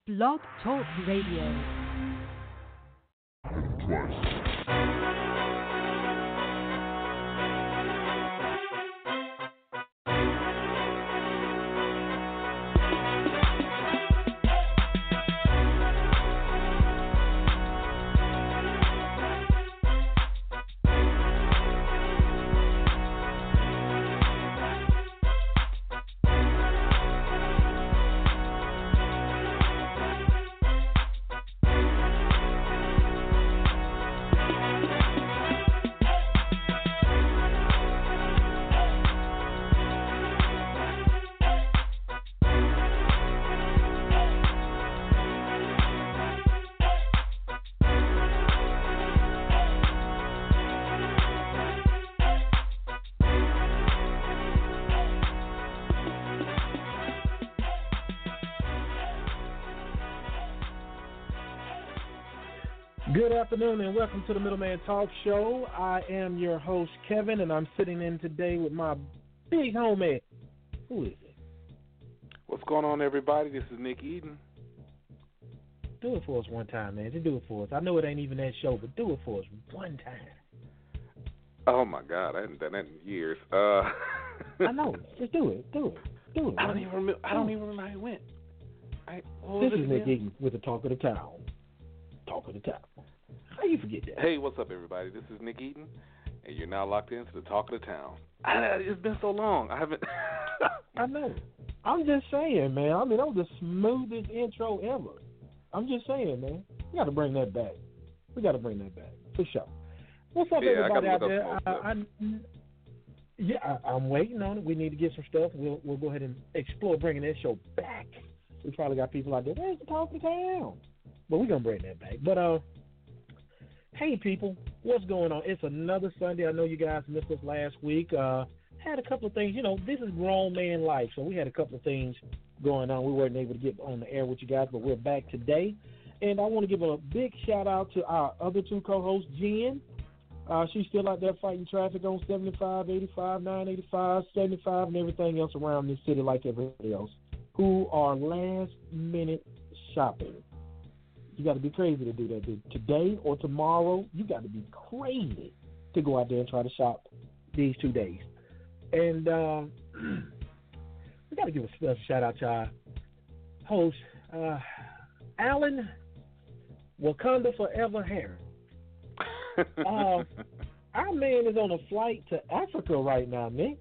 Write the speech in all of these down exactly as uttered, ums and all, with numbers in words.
Blog Talk Radio. Twice. Good afternoon and welcome to the Middleman Talk Show. I am your host, Kevin, and I'm sitting in today with my big homie. Who is it? What's going on, everybody? This is Nick Eden. Do it for us one time, man. Just do it for us. I know it ain't even that show, but do it for us one time. Oh, my God. I haven't done that in years. Uh, I know. Just do it. Do it. Do it. I don't even remember, I don't even remember how it went. I, this is Nick Eden with the Talk of the Town. Talk of the Town. How you forget that? Hey, what's up, everybody? This is Nick Eden, and you're now locked into the Talk of the Town. I, it's been so long. I haven't. I know. I'm just saying, man. I mean, that was the smoothest intro ever. I'm just saying, man. We got to bring that back. We got to bring that back for sure. What's up, yeah, everybody out there? I, I, I, yeah, I, I'm waiting on it. We need to get some stuff. We'll we'll go ahead and explore bringing that show back. We probably got people out there. Where's the Talk of the Town? But we're gonna bring that back. But uh. Hey, people, what's going on? It's another Sunday. I know you guys missed us last week. Uh, had a couple of things. You know, this is grown man life, so we had a couple of things going on. We weren't able to get on the air with you guys, but we're back today. And I want to give a big shout-out to our other two co-hosts, Jen. Uh, she's still out there fighting traffic on seventy-five, eighty-five, nine eighty-five, seventy-five, and everything else around this city like everybody else, who are last-minute shopping. You got to be crazy to do that. Dude. Today or tomorrow, you got to be crazy to go out there and try to shop these two days. And uh, we got to give a special shout out to our host, uh, Alan Wakanda Forever Harris. uh, our man is on a flight to Africa right now, Nick.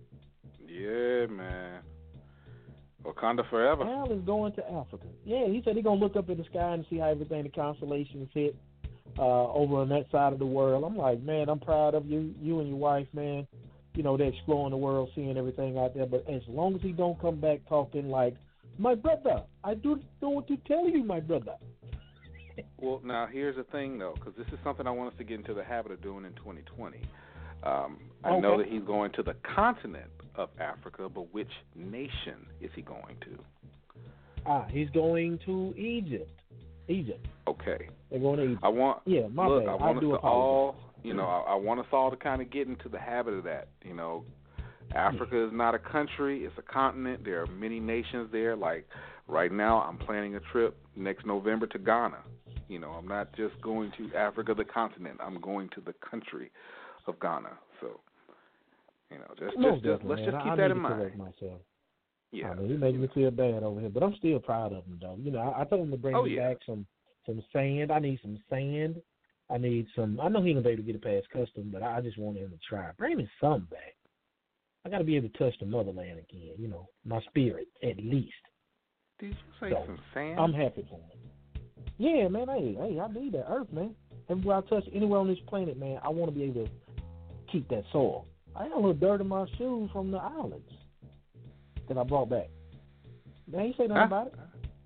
Yeah, man. Wakanda forever. Al is going to Africa. Yeah, he said he's going to look up in the sky and see how everything, the constellations hit uh, over on that side of the world. I'm like, man, I'm proud of you, you and your wife, man. You know, they're exploring the world, seeing everything out there. But as long as he don't come back talking like, my brother, I do know what to tell you, my brother. Well, now, here's the thing, though, because this is something I want us to get into the habit of doing in twenty twenty. Um, I okay. know that he's going to the continent of Africa, but which nation is he going to? Ah, he's going to Egypt. Egypt. Okay. They're going to Egypt. I want. Yeah, my look, bad. I want I us do to apologize. all. You know, I, I want us all to kind of get into the habit of that. You know, Africa yeah. is not a country; it's a continent. There are many nations there. Like right now, I'm planning a trip next November to Ghana. You know, I'm not just going to Africa, the continent. I'm going to the country of Ghana. So, you know, just, no, just, just let's man. just keep I, I that need in to mind. correct myself. Yeah, I mean, he making me feel bad over here, but I'm still proud of him, though. You know, I, I told him to bring oh, me yeah. back some, some sand. I need some sand. I need some. I know he ain't gonna be able to get it past custom, but I just want him to try. Bring me some back. I got to be able to touch the motherland again. You know, my spirit at least. Did you say so, some sand? I'm happy for him. Yeah, man. Hey, hey, I need that earth, man. Everywhere I touch, anywhere on this planet, man, I want to be able to keep that soil. I got a little dirt in my shoes from the islands that I brought back. Man, you say nothing huh? about it.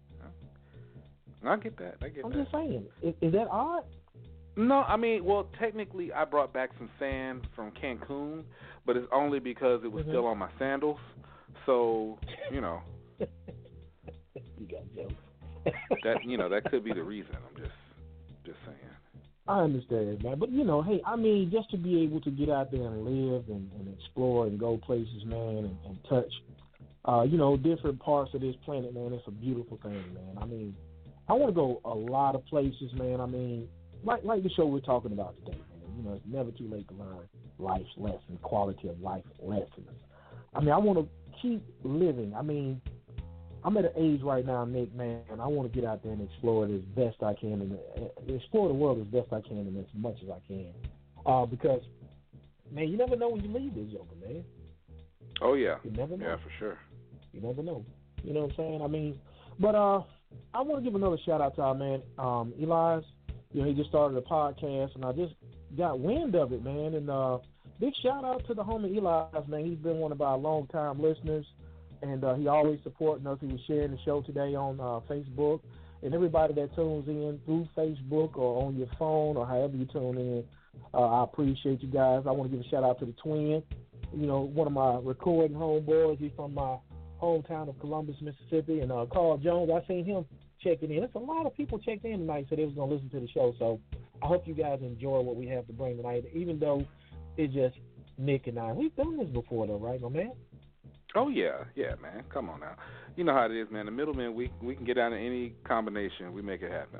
I get that. I get I'm that. just saying. Is, is that odd? No, I mean, well, technically, I brought back some sand from Cancun, but it's only because it was mm-hmm. still on my sandals. So, you know, you got jokes. that you know that could be the reason. I'm just, just saying. I understand, man. But, you know, hey, I mean, just to be able to get out there and live and, and explore and go places, man, and, and touch uh, you know, different parts of this planet, man. It's a beautiful thing, man. I mean, I want to go a lot of places, man. I mean, like like the show we're talking about today, man. You know, it's never too late to learn life's lessons, quality of life lessons. I mean, I want to keep living. I mean, I'm at an age right now, Nick, man, and I want to get out there and explore it as best I can, and uh, explore the world as best I can and as much as I can. Uh, because, man, you never know when you leave this yoga, man. Oh, yeah. You never know. Yeah, for sure. You never know. You know what I'm saying? I mean, but uh, I want to give another shout-out to our man, um, Elias. You know, he just started a podcast, and I just got wind of it, man, and uh, big shout-out to the homie Elias, man. He's been one of our long-time listeners. And uh, he always supporting us. He was sharing the show today on uh, Facebook. And everybody that tunes in through Facebook or on your phone or however you tune in, uh, I appreciate you guys. I want to give a shout-out to the twin, you know, one of my recording homeboys. He's from my hometown of Columbus, Mississippi. And uh, Carl Jones, I seen him checking in. It's a lot of people checked in tonight, so they was going to listen to the show. So I hope you guys enjoy what we have to bring tonight, even though it's just Nick and I. We've done this before, though, right, my man? Oh, yeah. Yeah, man. Come on now. You know how it is, man. The middleman, we we can get down to any combination. We make it happen.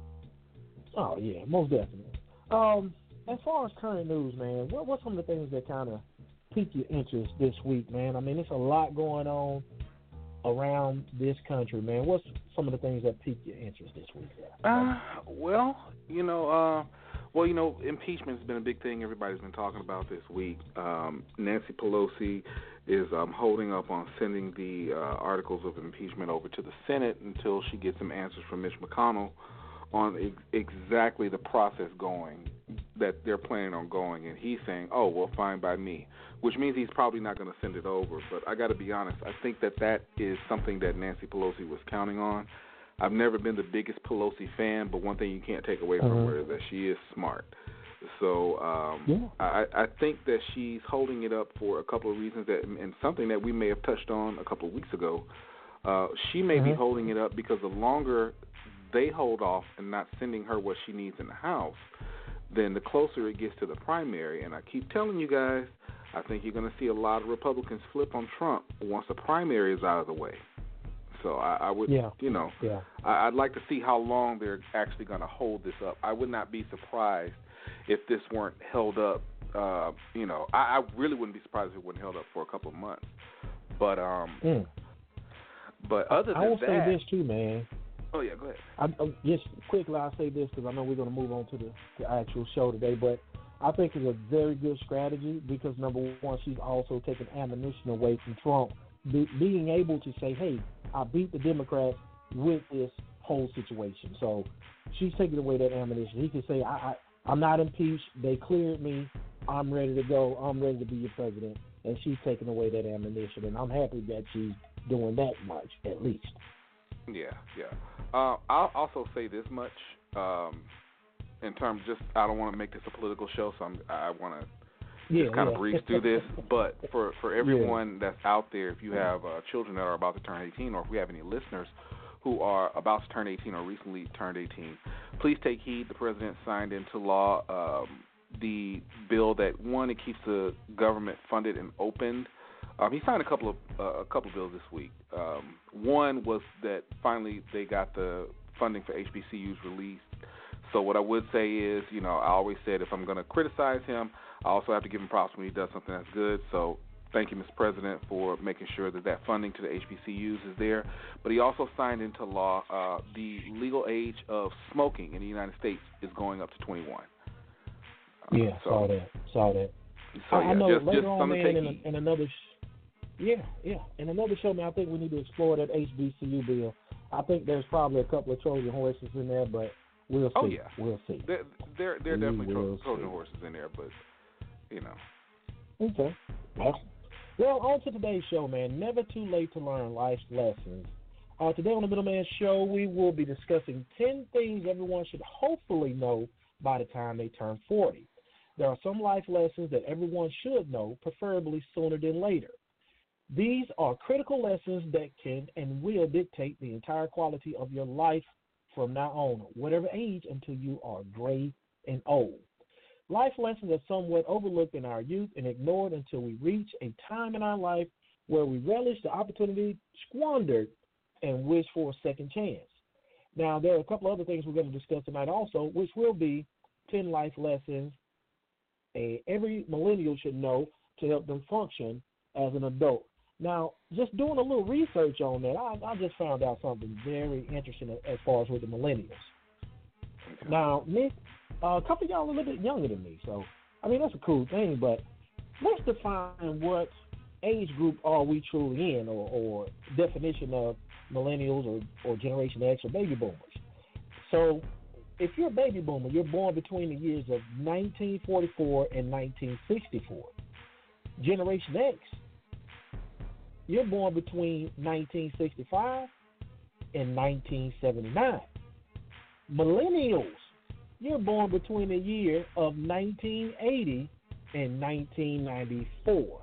Oh, yeah, most definitely. Um, as far as current news, man, what what's some of the things that kind of piqued your interest this week, man? I mean, there's a lot going on around this country, man. What's some of the things that piqued your interest this week? Uh, well, you know, uh, well, you know, impeachment has been a big thing everybody's been talking about this week. Um, Nancy Pelosi is um, holding up on sending the uh, articles of impeachment over to the Senate until she gets some answers from Mitch McConnell on ex- exactly the process going that they're planning on going. And he's saying, oh, well, fine by me, which means he's probably not going to send it over. But I got to be honest, I think that that is something that Nancy Pelosi was counting on. I've never been the biggest Pelosi fan, but one thing you can't take away from uh-huh. her is that she is smart. So um, yeah. I, I think that she's holding it up for a couple of reasons, that, and something that we may have touched on a couple of weeks ago. Uh, she may uh-huh. be holding it up because the longer they hold off and not sending her what she needs in the House, then the closer it gets to the primary. And I keep telling you guys, I think you're going to see a lot of Republicans flip on Trump once the primary is out of the way. So I, I would, yeah. you know, yeah. I, I'd like to see how long they're actually going to hold this up. I would not be surprised if this weren't held up. Uh, you know, I, I really wouldn't be surprised if it wasn't held up for a couple of months. But, um, mm. but other than I will that, say this too, man. Oh yeah, go ahead. I, I, just quickly, I'll say this because I know we're going to move on to the, the actual show today, but I think it's a very good strategy because, number one, she's also taking ammunition away from Trump, be, being able to say, hey, I beat the Democrats with this whole situation. So she's taking away that ammunition. He can say, I, I, I'm not impeached. They cleared me. I'm ready to go. I'm ready to be your president. And she's taking away that ammunition, and I'm happy that she's doing that much, at least. Yeah, yeah. Uh, I'll also say this much, um, in terms of just, I don't want to make this a political show, so I'm, I want to yeah, just kind yeah. of breeze through this. But for, for everyone yeah. that's out there, if you have uh, children that are about to turn eighteen, or if we have any listeners who are about to turn eighteen or recently turned eighteen, please take heed. The president signed into law um, the bill that, one, it keeps the government funded and opened. Um, he signed a couple of uh, a couple of bills this week. Um, one was that finally they got the funding for H B C Us released. So what I would say is, you know, I always said if I'm going to criticize him, I also have to give him props when he does something that's good. So thank you, Mister President, for making sure that that funding to the H B C Us is there. But he also signed into law uh, the legal age of smoking in the United States is going up to twenty-one. Um, yeah, so, saw that. Saw that. So, I, yeah, I know just, later just on, man, in, heed. a, in another sh- yeah, yeah, in another show, man, I think we need to explore that H B C U bill. I think there's probably a couple of Trojan horses in there, but we'll see. Oh, yeah. We'll see. There, there, there are definitely tro- Trojan see. horses in there, but, you know. Okay. Well, well, on to today's show, man. Never too late to learn life's lessons. Uh, today on the Middleman Show, we will be discussing ten things everyone should hopefully know by the time they turn forty. There are some life lessons that everyone should know, preferably sooner than later. These are critical lessons that can and will dictate the entire quality of your life from now on, whatever age, until you are gray and old. Life lessons are somewhat overlooked in our youth and ignored until we reach a time in our life where we relish the opportunity squandered and wish for a second chance. Now, there are a couple other things we're going to discuss tonight also, which will be ten life lessons a, every millennial should know to help them function as an adult. Now, just doing a little research on that, I, I just found out something very interesting as far as with the millennials. Okay. Now, Nick, uh, a couple of y'all are a little bit younger than me, so, I mean, that's a cool thing, but let's define what age group are we truly in, or, or definition of millennials or, or Generation X or baby boomers. So, if you're a baby boomer, you're born between the years of nineteen forty-four and nineteen sixty-four. Generation X, you're born between nineteen sixty-five and nineteen seventy-nine. Millennials, you're born between the year of nineteen eighty and nineteen ninety-four.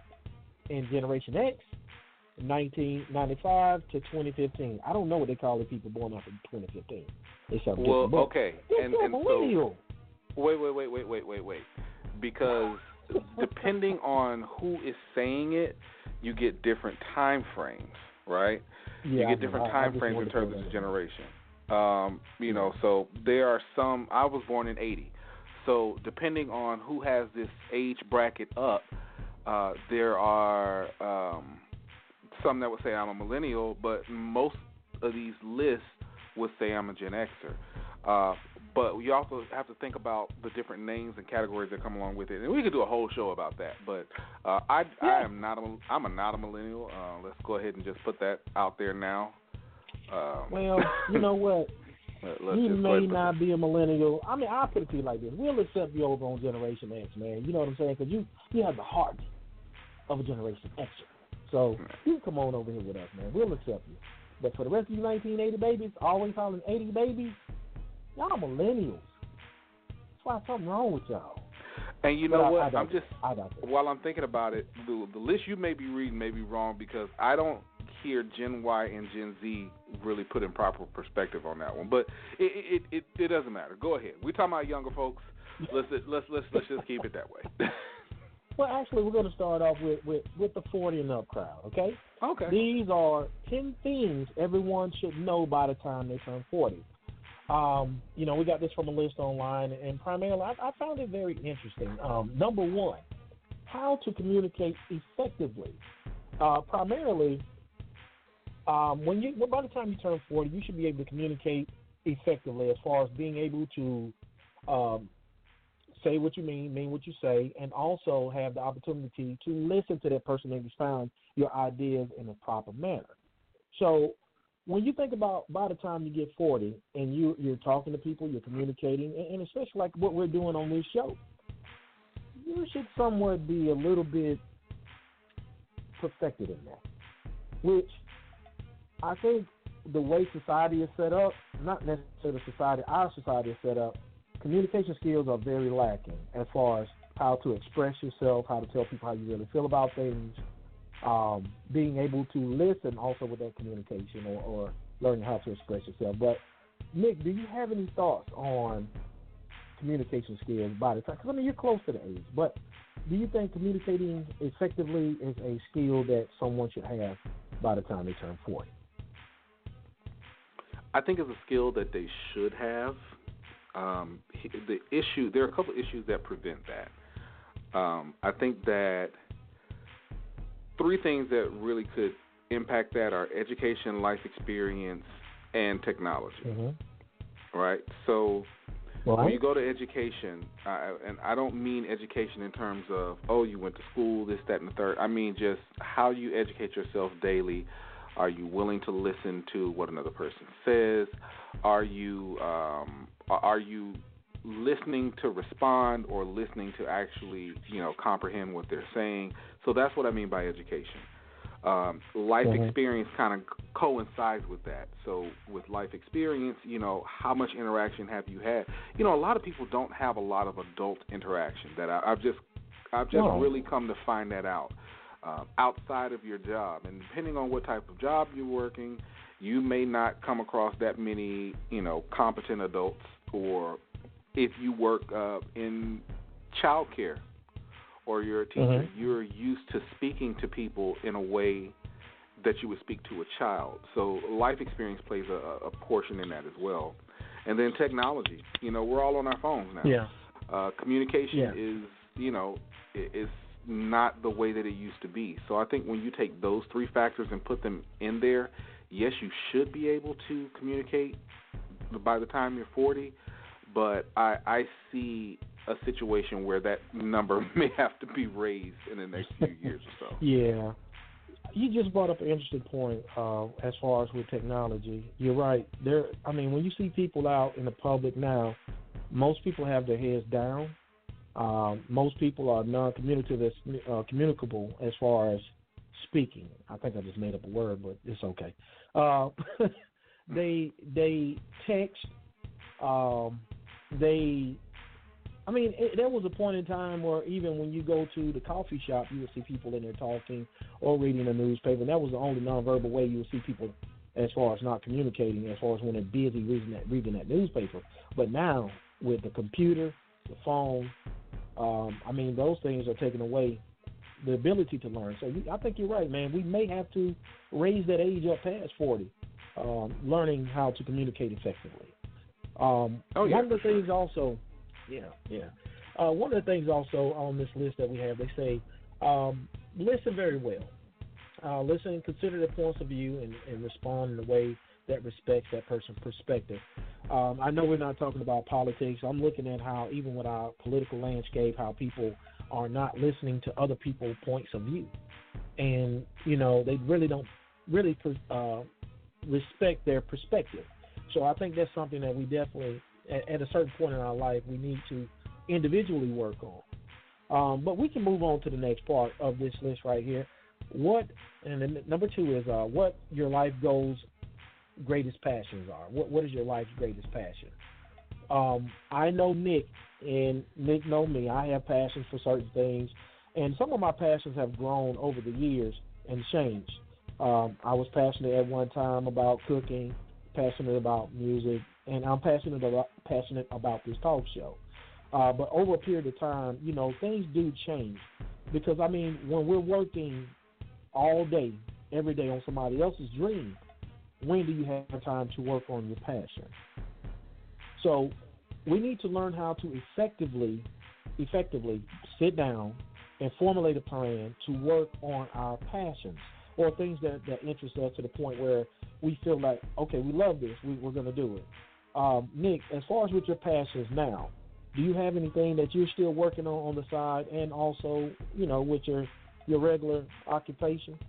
And Generation X, nineteen ninety-five to twenty fifteen. I don't know what they call the people born after twenty fifteen. It's well, okay. It's and, and millennial. So, wait, wait, wait, wait, wait, wait, wait. Because depending on who is saying it, you get different time frames, right? Yeah, you get different I, time I frames in terms of that. the generation. Um, you know, so there are some. I was born in eighty, so depending on who has this age bracket up, uh, there are um, some that would say I'm a millennial, but most of these lists would say I'm a Gen Xer. Uh, but you also have to think about the different names and categories that come along with it, and we could do a whole show about that. But uh, I, yeah. I am not a, I'm a not a millennial. Uh, let's go ahead and just put that out there now. Um, well, you know what? You may not that. be a millennial. I mean, I'll put it to you like this: we'll accept you over on Generation X, man. You know what I'm saying? Because you, you have the heart of a Generation Xer. So you can come on over here with us, man. We'll accept you. But for the rest of you nineteen eighty babies, always calling eighty babies, y'all millennials. That's why something wrong with y'all. And you but know I, what? I I'm just, while I'm thinking about it, the, the list you may be reading may be wrong because I don't hear Gen Y and Gen Z really put in proper perspective on that one. But it it, it, it doesn't matter. Go ahead. We're talking about younger folks. Let's let's let's let's just keep it that way. Well, actually, we're going to start off with, with, with the forty and up crowd, okay? Okay. These are ten things everyone should know by the time they turn forty. Um, you know, we got this from a list online, and primarily I, I found it very interesting. Um, number one, how to communicate effectively. Uh, primarily, um, when you well, by the time you turn forty, you should be able to communicate effectively as far as being able to um, say what you mean, mean what you say, and also have the opportunity to listen to that person and expound your ideas in a proper manner. So when you think about by the time you get forty and you, you're talking to people, you're communicating, and, and especially like what we're doing on this show, you should somewhat be a little bit perfected in that, which I think the way society is set up, not necessarily society, our society is set up, communication skills are very lacking as far as how to express yourself, how to tell people how you really feel about things, um, being able to listen also with that communication or, or learning how to express yourself. But, Nick, do you have any thoughts on communication skills by the time? Because, I mean, you're close to the age, but do you think communicating effectively is a skill that someone should have by the time they turn forty? I think it's a skill that they should have. Um, the issue, there are a couple of issues that prevent that. Um, I think that three things that really could impact that are education, life experience, and technology. Mm-hmm. Right? So right. when you go to education, uh, and I don't mean education in terms of, oh, you went to school, this, that, and the third. I mean just how you educate yourself daily. Are you willing to listen to what another person says? Are you um, are you listening to respond or listening to actually, you know, comprehend what they're saying? So that's what I mean by education. Um, life mm-hmm. experience kind of coincides with that. So with life experience, you know, how much interaction have you had? You know, a lot of people don't have a lot of adult interaction. That I, I've just I've just no. really come to find that out. Uh, outside of your job, and depending on what type of job you're working, you may not come across that many, you know, competent adults. Or if you work uh, in childcare or you're a teacher, Mm-hmm. you're used to speaking to people in a way that you would speak to a child. So life experience plays a, a portion in that as well. And then technology. You know, we're all on our phones now. Yeah. Uh, communication Yeah. is, you know, i- is not the way that it used to be. So I think when you take those three factors and put them in there, yes, you should be able to communicate by the time you're forty, but I, I see a situation where that number may have to be raised in the next few years or so. Yeah. You just brought up an interesting point uh, as far as with technology. You're right. There, I mean, when you see people out in the public now, most people have their heads down. Um, most people are non-communicative, uh, communicable as far as speaking. I think I just made up a word, but it's okay. Uh, they they text. Um, they, I mean, it, there was a point in time where even when you go to the coffee shop, you would see people in there talking or reading a newspaper. And that was the only nonverbal way you would see people as far as not communicating, as far as when they're busy reading that, reading that newspaper. But now with the computer, the phone, um, I mean, those things are taking away the ability to learn. So you, I think you're right, man. We may have to raise that age up past forty, um, learning how to communicate effectively. Um, oh, yeah, one of the sure. things also, yeah, yeah. Uh, one of the things also on this list that we have, they say, um, listen very well. Uh, listen and consider their points of view and, and respond in a way that respects that person's perspective. Um, I know we're not talking about politics. I'm looking at how, even with our political landscape, how people are not listening to other people's points of view. And, you know, they really don't really uh, respect their perspective. So I think that's something that we definitely, at, at a certain point in our life, we need to individually work on. Um, but we can move on to the next part of this list right here. What, and then number two is uh, what your life goals, greatest passions are. What What is your life's greatest passion? Um, I know Nick, and Nick know me. I have passions for certain things, and some of my passions have grown over the years and changed. Um, I was passionate at one time about cooking, passionate about music, and I'm passionate about, passionate about this talk show. Uh, but over a period of time, you know, things do change because, I mean, when we're working all day, every day on somebody else's dream, when do you have time to work on your passion? So we need to learn how to effectively, effectively sit down and formulate a plan to work on our passions or things that, that interest us to the point where we feel like, okay, we love this, we, we're going to do it. Um, Nick, as far as with your passions now, do you have anything that you're still working on on the side and also, you know, with your, your regular occupation?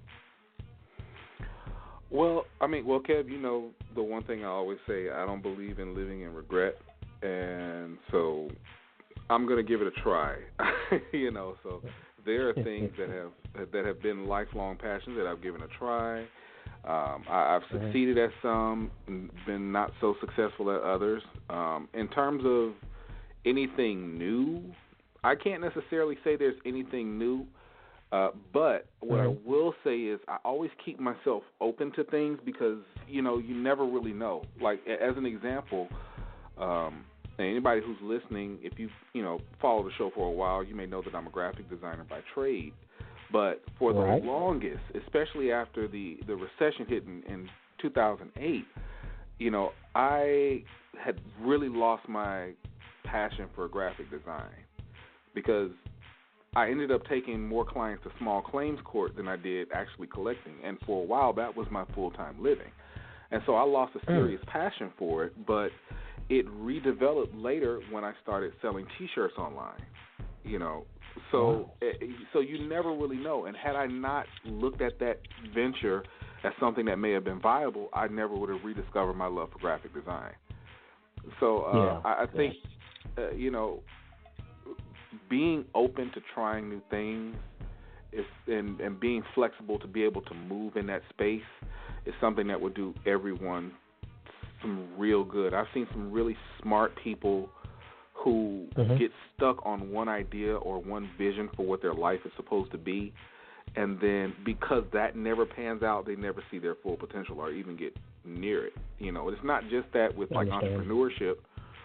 Well, I mean, well, Kev, you know, the one thing I always say, I don't believe in living in regret, and so I'm going to give it a try, you know, so there are things that have that have been lifelong passions that I've given a try. Um, I, I've succeeded at some, been not so successful at others. Um, in terms of anything new, I can't necessarily say there's anything new. Uh, but what mm-hmm. I will say is I always keep myself open to things because, you know, you never really know. Like, as an example, um, anybody who's listening, if you, you know, follow the show for a while, you may know that I'm a graphic designer by trade. But for the right. longest, especially after the, the recession hit in, in two thousand eight, you know, I had really lost my passion for graphic design because I ended up taking more clients to small claims court than I did actually collecting. And for a while, that was my full-time living. And so I lost a serious mm. passion for it, but it redeveloped later when I started selling T-shirts online, you know. So wow. it, so you never really know. And had I not looked at that venture as something that may have been viable, I never would have rediscovered my love for graphic design. So uh, yeah. I, I think, uh, you know, being open to trying new things is, and, and being flexible to be able to move in that space is something that would do everyone some real good. I've seen some really smart people who mm-hmm. get stuck on one idea or one vision for what their life is supposed to be, and then because that never pans out, they never see their full potential or even get near it. You know, it's not just that with like entrepreneurship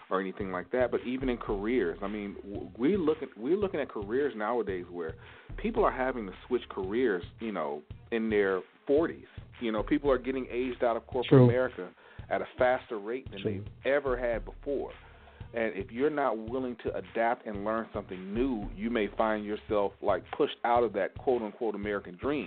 or anything like that. But even in careers, I mean, we look at we're looking at careers nowadays where people are having to switch careers, you know, in their forties. You know, people are getting aged out of corporate True. America at a faster rate than True. they've ever had before. And if you're not willing to adapt and learn something new, you may find yourself like pushed out of that quote unquote American dream.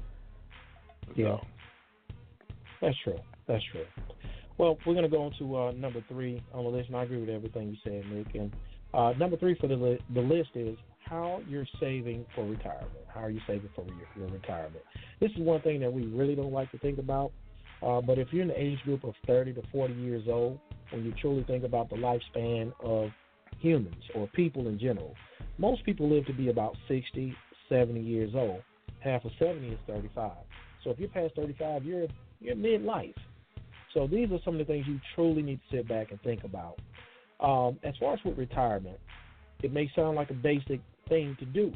Yeah, so. That's true. That's true. Well, we're going to go on to uh, number three on the list, and I agree with everything you said, Nick. And uh, number three for the li- the list is how you're saving for retirement. How are you saving for your, your retirement? This is one thing that we really don't like to think about. Uh, but if you're in the age group of thirty to forty years old, when you truly think about the lifespan of humans or people in general, most people live to be about sixty, seventy years old. Half of seventy is thirty-five. So if you're past thirty-five, you're you're midlife. So these are some of the things you truly need to sit back and think about. Um, as far as with retirement, it may sound like a basic thing to do,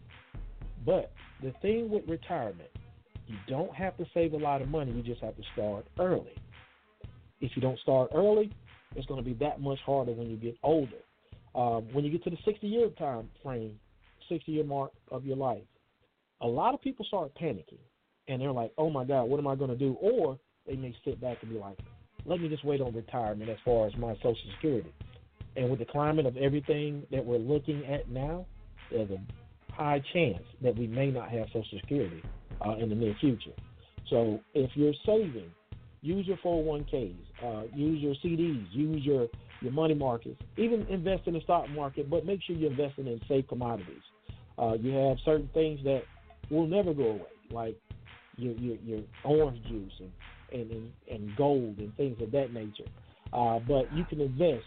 but the thing with retirement, you don't have to save a lot of money. You just have to start early. If you don't start early, it's going to be that much harder when you get older. Um, when you get to the sixty-year time frame, sixty-year mark of your life, a lot of people start panicking, and they're like, oh, my God, what am I going to do? Or they may sit back and be like, let me just wait on retirement as far as my Social Security. And with the climate of everything that we're looking at now, there's a high chance that we may not have Social Security uh, in the near future. So if you're saving, use your four oh one k's, uh, use your C Ds, use your, your money markets, even invest in the stock market, but make sure you're investing in safe commodities. Uh, you have certain things that will never go away, like your, your, your orange juice and And, and, and gold and things of that nature. Uh, but you can invest.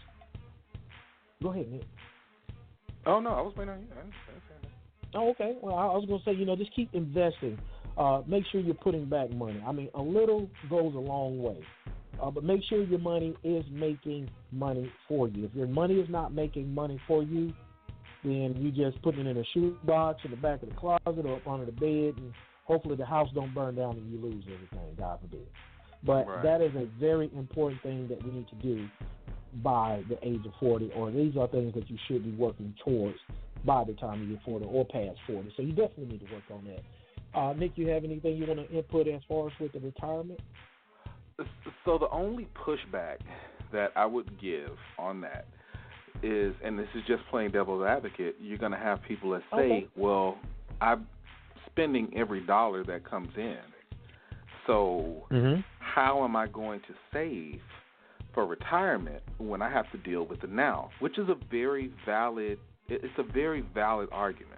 Go ahead, Nick. Oh, no, I was waiting on you. I didn't, I didn't say that. Oh, okay. Well, I was going to say, you know, just keep investing. Uh, make sure you're putting back money. I mean, a little goes a long way. Uh, but make sure your money is making money for you. If your money is not making money for you, then you just put it in a shoebox in the back of the closet or up under the bed, and hopefully the house don't burn down and you lose everything, God forbid. But right. That is a very important thing that we need to do by the age of forty, or these are things that you should be working towards by the time you get forty or past forty. So you definitely need to work on that. Uh, Nick, you have anything you want to input as far as with the retirement? So the only pushback that I would give on that is, and this is just plain devil's advocate, you're going to have people that say, okay. well, I'm spending every dollar that comes in. So mm-hmm. how am I going to save for retirement when I have to deal with it now? Which is a very valid, it's a very valid argument.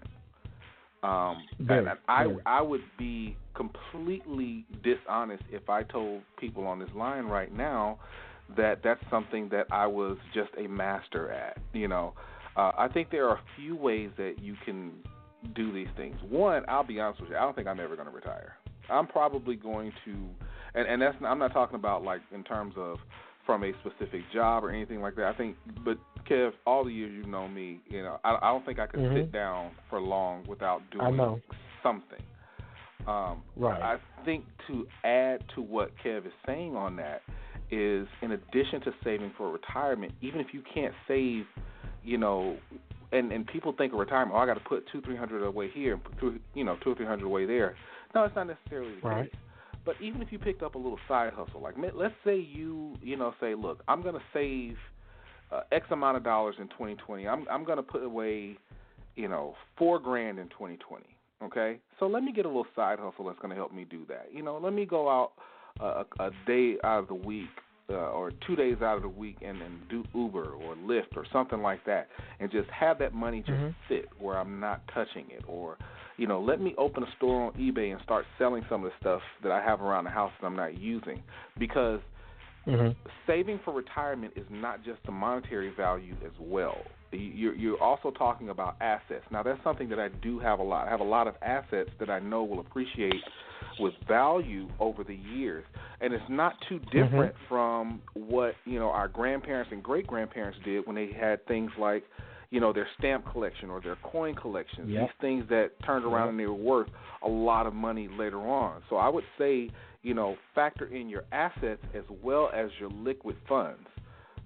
Um, very, and I, very. I would be completely dishonest if I told people on this line right now that that's something that I was just a master at. You know, uh, I think there are a few ways that you can do these things. One, I'll be honest with you, I don't think I'm ever going to retire. I'm probably going to, and, and that's I'm not talking about like in terms of from a specific job or anything like that. I think, but Kev, all the years you've known me, you know, I, I don't think I could mm-hmm. sit down for long without doing I know. something. Um, right. I think to add to what Kev is saying on that is, in addition to saving for retirement, even if you can't save, you know, and, and people think of retirement, oh, I got to put two, three hundred away here, and put two, you know, two or three hundred away there. No, it's not necessarily the right. case. But even if you picked up a little side hustle, like let's say you, you know, say, look, I'm going to save uh, X amount of dollars in twenty twenty. I'm I'm going to put away, you know, four grand in twenty twenty. Okay, so let me get a little side hustle that's going to help me do that. You know, let me go out uh, a, a day out of the week uh, or two days out of the week and, and do Uber or Lyft or something like that, and just have that money just mm-hmm. sit where I'm not touching it. Or, you know, let me open a store on eBay and start selling some of the stuff that I have around the house that I'm not using. Because mm-hmm. saving for retirement is not just the monetary value as well. You're, you're also talking about assets. Now, that's something that I do have a lot. I have a lot of assets that I know will appreciate with value over the years. And it's not too different mm-hmm. from what, you know, our grandparents and great-grandparents did when they had things like, you know, their stamp collection or their coin collections, yep. these things that turned around yep. and they were worth a lot of money later on. So I would say, you know, factor in your assets as well as your liquid funds.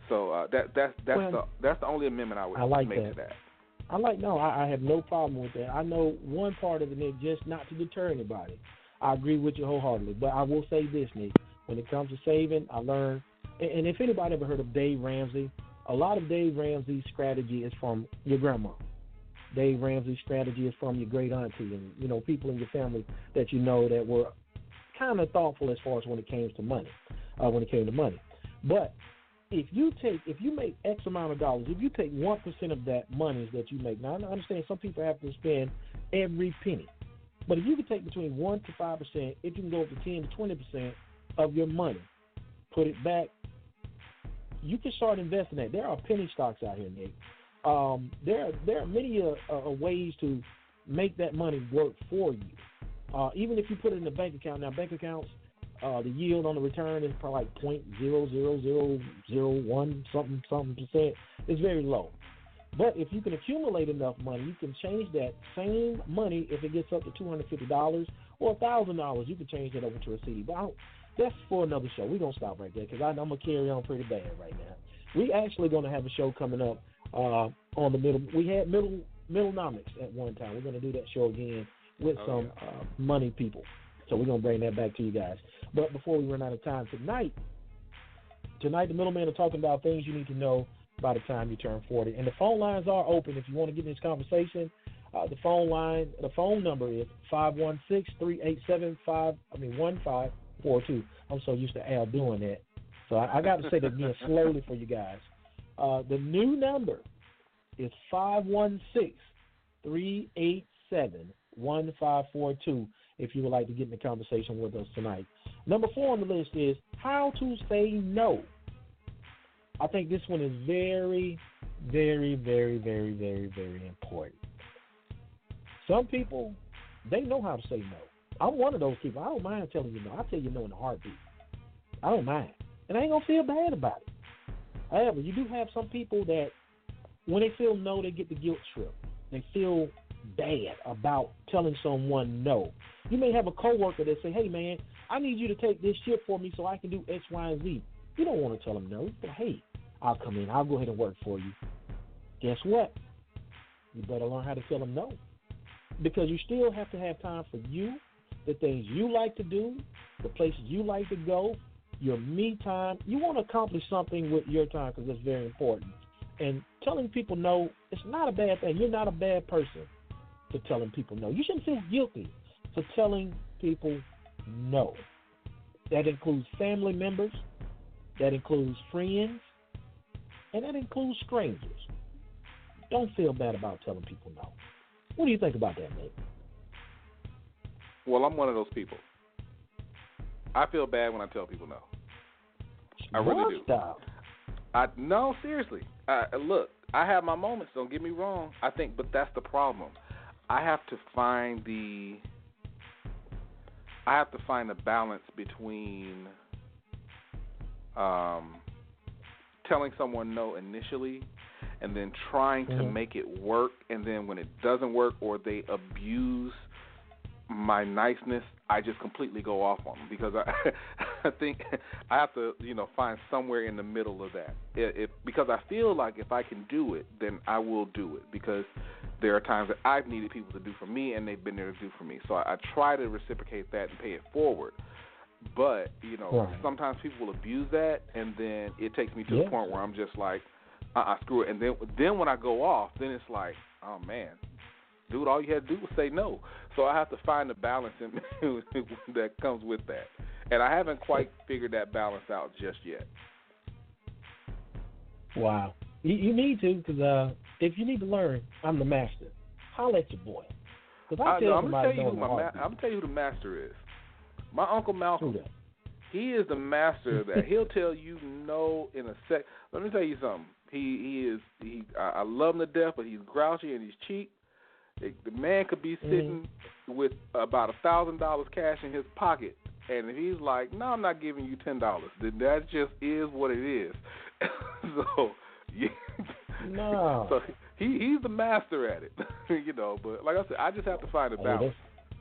So uh, that that's that's well, the that's the only amendment I would I like make that. to that. I like no, I, I have no problem with that. I know one part of it, Nick, just not to deter anybody. I agree with you wholeheartedly, but I will say this, Nick. When it comes to saving, I learned, and, and if anybody ever heard of Dave Ramsey, a lot of Dave Ramsey's strategy is from your grandma. Dave Ramsey's strategy is from your great auntie and, you know, people in your family that you know that were kind of thoughtful as far as when it came to money, uh, when it came to money. But if you take, if you make X amount of dollars, if you take one percent of that money that you make, now I understand some people have to spend every penny, but if you can take between one to five percent, if you can go up to ten to twenty percent of your money, put it back, you can start investing that. There are penny stocks out here, Nick. Um, there, are, there are many uh, uh, ways to make that money work for you. Uh, even if you put it in a bank account. Now, bank accounts, uh, the yield on the return is probably like point zero zero zero zero one something something percent. It's very low. But if you can accumulate enough money, you can change that same money if it gets up to two hundred fifty dollars or one thousand dollars. You can change that over to a C D. But I don't, that's for another show. We're going to stop right there because I'm going to carry on pretty bad right now. We actually going to have a show coming up uh, on the middle. We had middle middlenomics at one time. We're going to do that show again with oh, some yeah. uh, money people. So we're going to bring that back to you guys. But before we run out of time tonight, tonight the middlemen are talking about things you need to know by the time you turn forty. And the phone lines are open if you want to get in this conversation. Uh, the phone line, the phone number is five one six, three eight seven, five, I mean, one five four two. I'm so used to Al doing that. So I, I got to say that again slowly for you guys. Uh, the new number is five one six, three eight seven, one five four two if you would like to get in the conversation with us tonight. Number four on the list is how to say no. I think this one is very, very, very, very, very, very important. Some people, they know how to say no. I'm one of those people. I don't mind telling you no. I'll tell you no in a heartbeat. I don't mind. And I ain't going to feel bad about it. However, you do have some people that when they feel no, they get the guilt trip. They feel bad about telling someone no. You may have a coworker that say, hey, man, I need you to take this shift for me so I can do X, Y, and Z. You don't want to tell them no. But, hey, I'll come in. I'll go ahead and work for you. Guess what? You better learn how to tell them no. Because you still have to have time for you, the things you like to do, the places you like to go, your me time. You want to accomplish something with your time because it's very important. And telling people no, it's not a bad thing. You're not a bad person for telling people no. You shouldn't feel guilty for telling people no. That includes family members. That includes friends. And that includes strangers. Don't feel bad about telling people no. What do you think about that, Nate? Well, I'm one of those people. I feel bad when I tell people no. I really do. Stop. I no, seriously. I, look, I have my moments. Don't get me wrong. I think, but that's the problem. I have to find the. I have to find the balance between um, telling someone no initially, and then trying mm-hmm. to make it work. And then when it doesn't work, or they abuse my niceness, I just completely go off on them because I, I think I have to, you know, find somewhere in the middle of that. It, it, because I feel like if I can do it, then I will do it because there are times that I've needed people to do for me and they've been there to do for me. So I, I try to reciprocate that and pay it forward. But, you know, right. sometimes people will abuse that, and then it takes me to yeah. the point where I'm just like, uh-uh, screw it. And then, then when I go off, then it's like, oh, man. Dude, all you had to do was say no. So I have to find the balance in, that comes with that. And I haven't quite figured that balance out just yet. Wow. You, you need to, because uh, if you need to learn, I'm the master. Holler at your boy. Because I I tell know, I'm somebody gonna tell you no who my ma- I'm gonna tell you who the master is. My Uncle Malcolm. He is the master of that. He'll tell you no in a sec. Let me tell you something. He he is he. I, I love him to death, but he's grouchy and he's cheap. The man could be sitting mm-hmm. with about a thousand dollars cash in his pocket, and if he's like, "No, I'm not giving you ten dollars," then that just is what it is. so, yeah. no. So he he's the master at it, you know. But like I said, I just have to find a balance.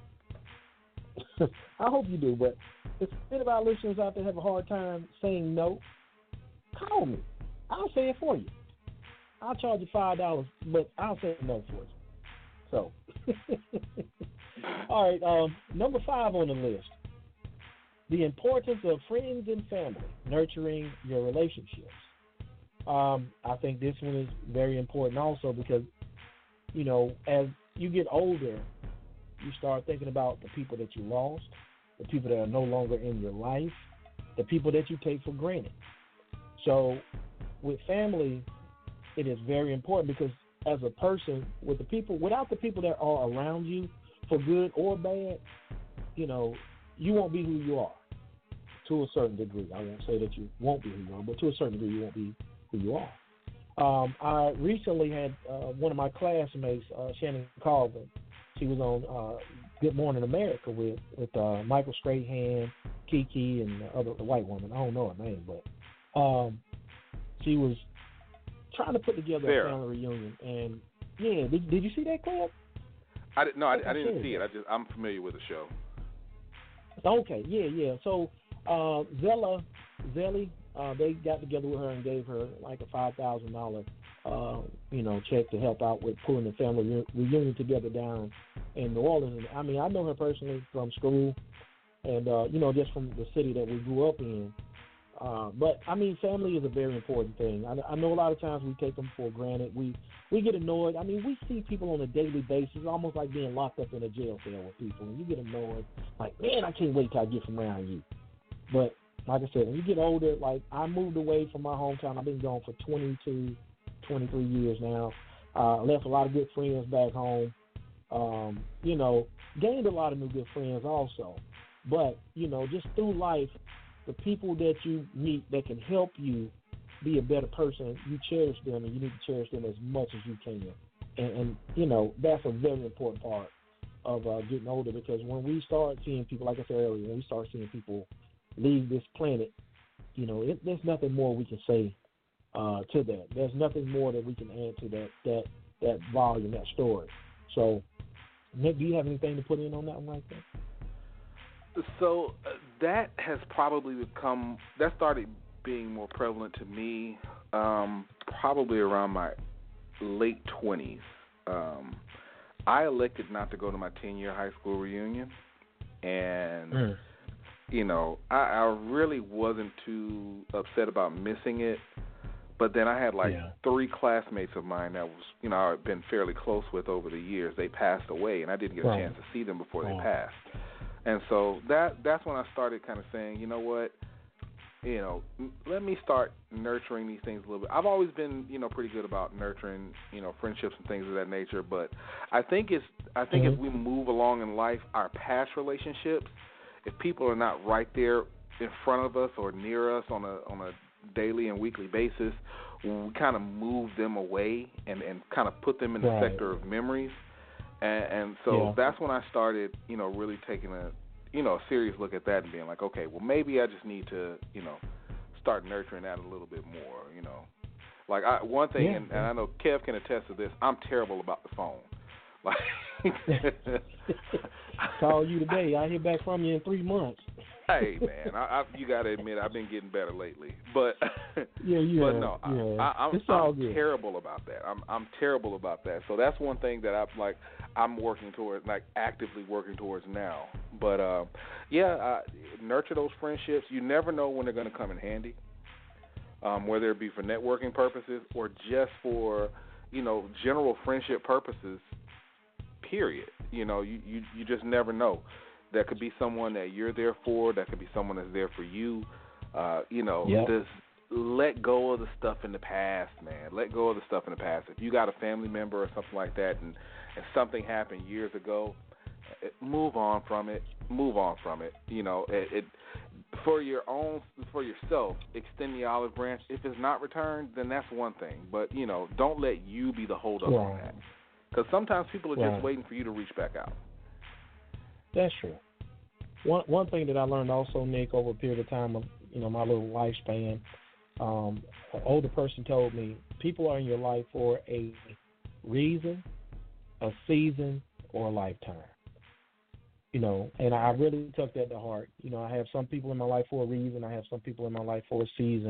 I hope you do. But if any of our listeners out there have a hard time saying no, call me. I'll say it for you. I'll charge you five dollars, but I'll say no for you. So, all right. Um, number five on the list: the importance of friends and family nurturing your relationships. Um, I think this one is very important also because, you know, as you get older, you start thinking about the people that you lost, the people that are no longer in your life, the people that you take for granted. So, with family, it is very important because as a person, with the people, without the people that are around you, for good or bad, you know, you won't be who you are to a certain degree. I won't say that you won't be who you are, but to a certain degree, you won't be who you are. Um, I recently had uh, one of my classmates, uh, Shannon Carlin. She was on uh, Good Morning America with with uh, Michael Strahan, Kiki, and the other the white woman. I don't know her name, but um, she was trying to put together Sarah. a family reunion. And yeah, did, did you see that clip? I didn't. No, I, I I didn't said see it. it. I just I'm familiar with the show. Okay, yeah, yeah. So uh, Zella, Zelly, uh, they got together with her and gave her like a five thousand dollar, uh, you know, check to help out with pulling the family re- reunion together down in New Orleans. And I mean, I know her personally from school, and uh, you know, just from the city that we grew up in. Uh, but I mean, family is a very important thing. I, I know a lot of times we take them for granted. We we get annoyed. I mean, we see people on a daily basis, almost like being locked up in a jail cell with people, and you get annoyed. Like, man, I can't wait till I get from around you. But like I said, when you get older, like I moved away from my hometown. I've been gone for twenty-two, twenty-three years now. Uh, left a lot of good friends back home. Um, you know, gained a lot of new good friends also. But you know, just through life, the people that you meet that can help you be a better person, you cherish them, and you need to cherish them as much as you can. And, and you know, that's a very important part of uh, getting older, because when we start seeing people, like I said earlier, when we start seeing people leave this planet, you know, it, there's nothing more we can say uh, to that. There's nothing more that we can add to that that that volume, that story. So, Nick, do you have anything to put in on that one like that? So uh, that has probably become, that started being more prevalent to me um, probably around my late twenties. Um, I elected not to go to my ten-year high school reunion, and, mm. you know, I, I really wasn't too upset about missing it, but then I had like yeah. three classmates of mine that was, you know, I've been fairly close with over the years. They passed away, and I didn't get a right. chance to see them before right. they passed. And so that that's when I started kind of saying, you know what, you know, let me start nurturing these things a little bit. I've always been, you know, pretty good about nurturing, you know, friendships and things of that nature. But I think it's I think mm-hmm. as we move along in life, our past relationships, if people are not right there in front of us or near us on a on a daily and weekly basis, we kind of move them away and, and kind of put them in the right. sector of memories. And, and so yeah. that's when I started, you know, really taking a, you know, a serious look at that and being like, okay, well, maybe I just need to, you know, start nurturing that a little bit more, you know. Like, I, one thing, yeah. and, and I know Kev can attest to this, I'm terrible about the phone. Like, call you today. I hear back from you in three months. Hey, man, I, I, you got to admit, I've been getting better lately. But yeah, yeah, but no, yeah. I, I, I'm, it's all I'm good. terrible about that. I'm I'm terrible about that. So that's one thing that I'm like I'm working towards, like actively working towards now. But uh, yeah, uh, nurture those friendships. You never know when they're going to come in handy, um, whether it be for networking purposes or just for, you know, general friendship purposes. Period. You know, you, you, you just never know. That could be someone that you're there for. That could be someone that's there for you. Uh, you know, yep. just let go of the stuff in the past, man. Let go of the stuff in the past. If you got a family member or something like that, and, and something happened years ago, it, move on from it. Move on from it. You know, it, it for your own, for yourself, extend the olive branch. If it's not returned, then that's one thing. But you know, don't let you be the holdup yeah. on that. Because sometimes people are just right. waiting for you to reach back out. That's true. One one thing that I learned also, Nick, over a period of time of, you know, my little lifespan, um, an older person told me, people are in your life for a reason, a season, or a lifetime. You know, and I really took that to heart. You know, I have some people in my life for a reason. I have some people in my life for a season.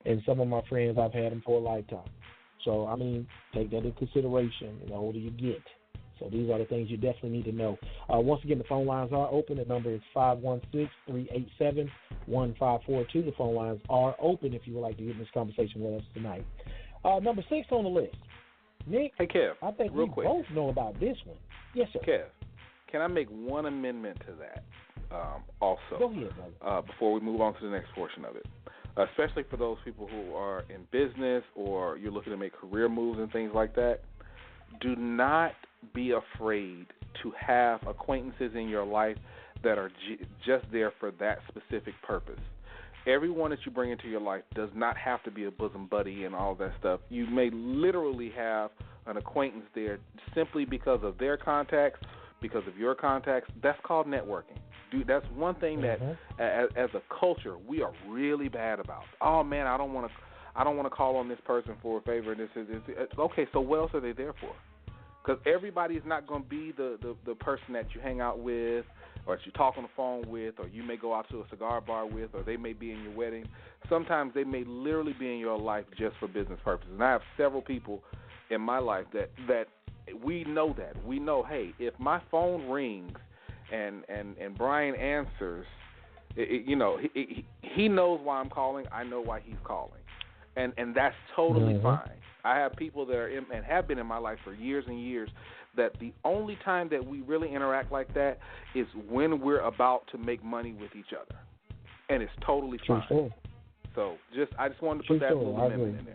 And some of my friends, I've had them for a lifetime. So, I mean, take that into consideration. The older you get. So these are the things you definitely need to know. Uh, once again, the phone lines are open. The number is five one six, three eight seven, one five four two. The phone lines are open if you would like to get in this conversation with us tonight. Uh, number six on the list. Nick, hey, Kev, I think real we quick. both know about this one. Yes, sir. Kev, can I make one amendment to that um, also? Go ahead, brother. Uh, before we move on to the next portion of it, especially for those people who are in business or you're looking to make career moves and things like that, do not be afraid to have acquaintances in your life that are j- just there for that specific purpose. Everyone that you bring into your life does not have to be a bosom buddy and all that stuff. You may literally have an acquaintance there simply because of their contacts, because of your contacts. That's called networking. Dude, that's one thing that, mm-hmm. as, as a culture, we are really bad about. Oh man, I don't want to, I don't want to call on this person for a favor. This is this. Okay, so what else are they there for? Because everybody's not going to be the, the, the person that you hang out with or that you talk on the phone with or you may go out to a cigar bar with or they may be in your wedding. Sometimes they may literally be in your life just for business purposes. And I have several people in my life that, that we know that. We know, hey, if my phone rings and, and, and Brian answers, it, it, you know, he, he, he knows why I'm calling. I know why he's calling. And, and that's totally mm-hmm. fine. I have people that are in, and have been in my life for years and years that the only time that we really interact like that is when we're about to make money with each other, and it's totally True fine. Story. So just I just wanted to True put that story. little amendment in there.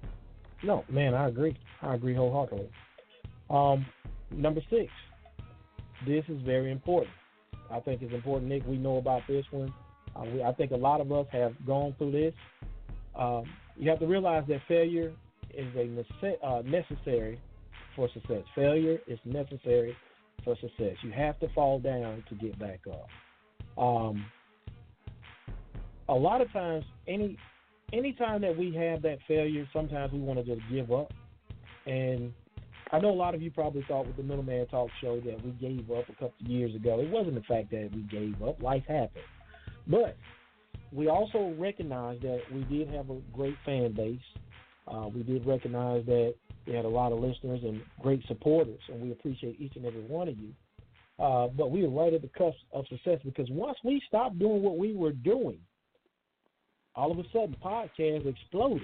No, man, I agree. I agree wholeheartedly. Um, number six, this is very important. I think it's important, Nick. We know about this one. Uh, we, I think a lot of us have gone through this. Um, you have to realize that failure is a nece- uh, necessary for success. Failure is necessary for success. You have to fall down to get back up. Um, a lot of times, any any time that we have that failure, sometimes we want to just give up. And I know a lot of you probably thought with the Middleman Talk show that we gave up a couple of years ago. It wasn't the fact that we gave up. Life happened. But we also recognize that we did have a great fan base. Uh, we did recognize that we had a lot of listeners and great supporters, and we appreciate each and every one of you. Uh, but we were right at the cusp of success because once we stopped doing what we were doing, all of a sudden podcasts exploded.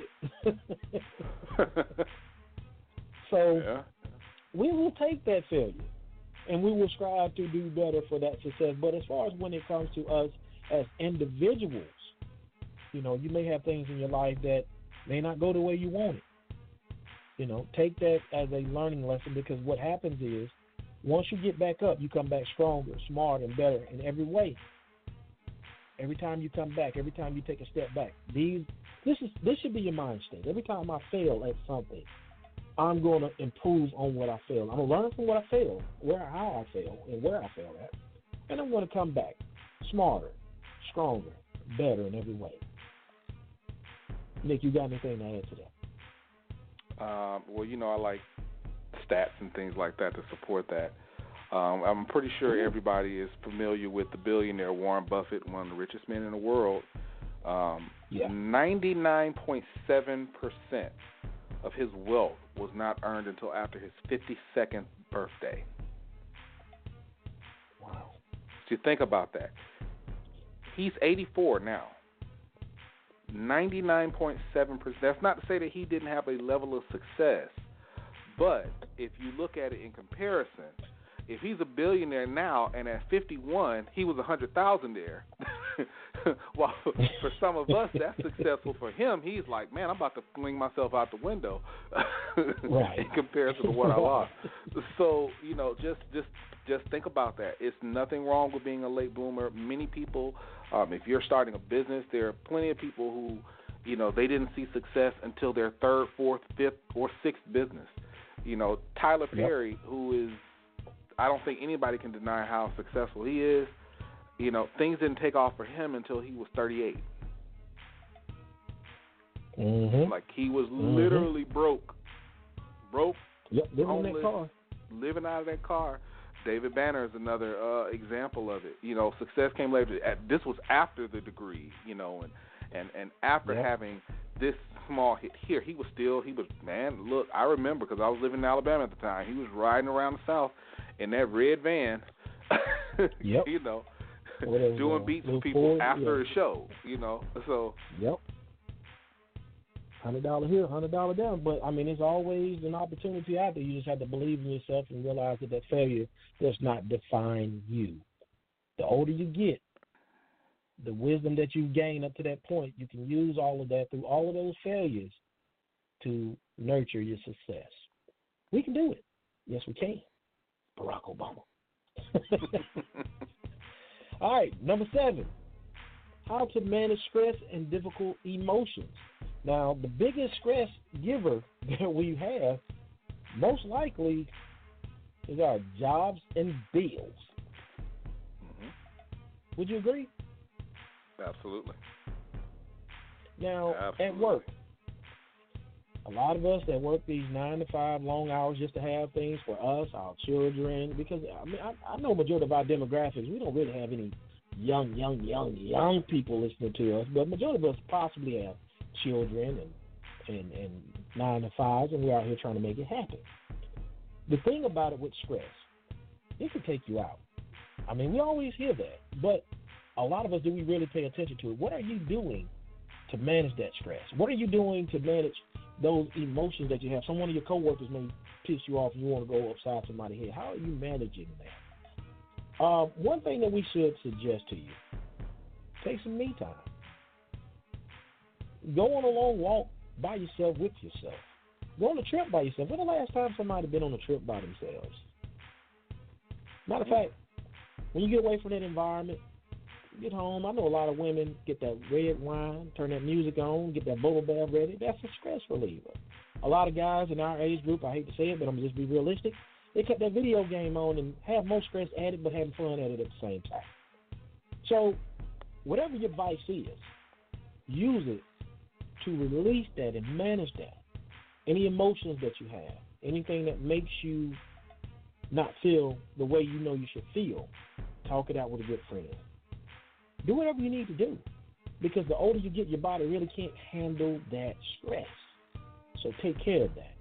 So yeah. we will take that failure, and we will strive to do better for that success. But as far as when it comes to us as individuals, you know, you may have things in your life that may not go the way you want it. You know, take that as a learning lesson because what happens is once you get back up, you come back stronger, smarter, and better in every way. Every time you come back, every time you take a step back, these this is this should be your mind state. Every time I fail at something, I'm going to improve on what I failed. I'm going to learn from what I failed, where how I failed, and where I failed at, and I'm going to come back smarter, stronger, better in every way. Nick, you got anything to add to that? Um, well, you know, I like stats and things like that to support that. Um, I'm pretty sure everybody is familiar with the billionaire Warren Buffett, one of the richest men in the world. Um, yeah. ninety-nine point seven percent of his wealth was not earned until after his fifty-second birthday. Wow. So you think about that. He's eighty-four now. ninety-nine point seven percent. That's not to say that he didn't have a level of success, but if you look at it in comparison, if he's a billionaire now and at fifty-one he was a hundred thousandaire, well, for some of us that's successful. For him, he's like, man, I'm about to fling myself out the window right. in comparison to what I lost. So, you know, just just just think about that. It's nothing wrong with being a late bloomer. Many people, um, if you're starting a business, there are plenty of people who, you know, they didn't see success until their third, fourth, fifth, or sixth business. You know, Tyler Perry, yep. who is, I don't think anybody can deny how successful he is. You know, things didn't take off for him until he was thirty-eight. Mm-hmm. Like, he was mm-hmm. literally broke. Broke, yep, living homeless, in that car. living out of that car. David Banner is another uh, example of it. You know, success came later. This was after the degree, you know, and, and, and after yep. having this small hit here. He was still, he was, man, look, I remember because I was living in Alabama at the time. He was riding around the South in that red van, yep. you know, Whatever, doing uh, beats with people Ford, after yeah. the show, you know. So, yep. one hundred dollars here, one hundred dollars down. But, I mean, there's always an opportunity out there. You just have to believe in yourself and realize that that failure does not define you. The older you get, the wisdom that you gain up to that point, you can use all of that through all of those failures to nurture your success. We can do it. Yes, we can. Barack Obama. All right, number seven, how to manage stress and difficult emotions. Now, the biggest stress giver that we have most likely is our jobs and bills. mm-hmm. Would you agree? Absolutely. Now, Absolutely. at work, a lot of us that work these nine to five long hours just to have things for us, our children, because I mean, I, I know majority of our demographics, we don't really have any young, young, young, young people listening to us, but majority of us possibly have children and, and, and nine to fives, and we're out here trying to make it happen. The thing about it with stress, it can take you out. I mean, we always hear that, but a lot of us, do we really pay attention to it? What are you doing to manage that stress? What are you doing to manage those emotions that you have? Some one of your coworkers may piss you off and you want to go upside somebody's head. How are you managing that? Uh, one thing that we should suggest to you, take some me time. Go on a long walk by yourself with yourself. Go on a trip by yourself. When the last time somebody been on a trip by themselves? Matter of fact, when you get away from that environment, get home. I know a lot of women get that red wine, turn that music on, get that bubble bath ready. That's a stress reliever. A lot of guys in our age group, I hate to say it, but I'm just be realistic, they cut that video game on and have more stress at it, but having fun at it at the same time. So whatever your vice is, use it to release that and manage that. Any emotions that you have, anything that makes you not feel the way you know you should feel, talk it out with a good friend. Do whatever you need to do, because the older you get, your body really can't handle that stress. So take care of that.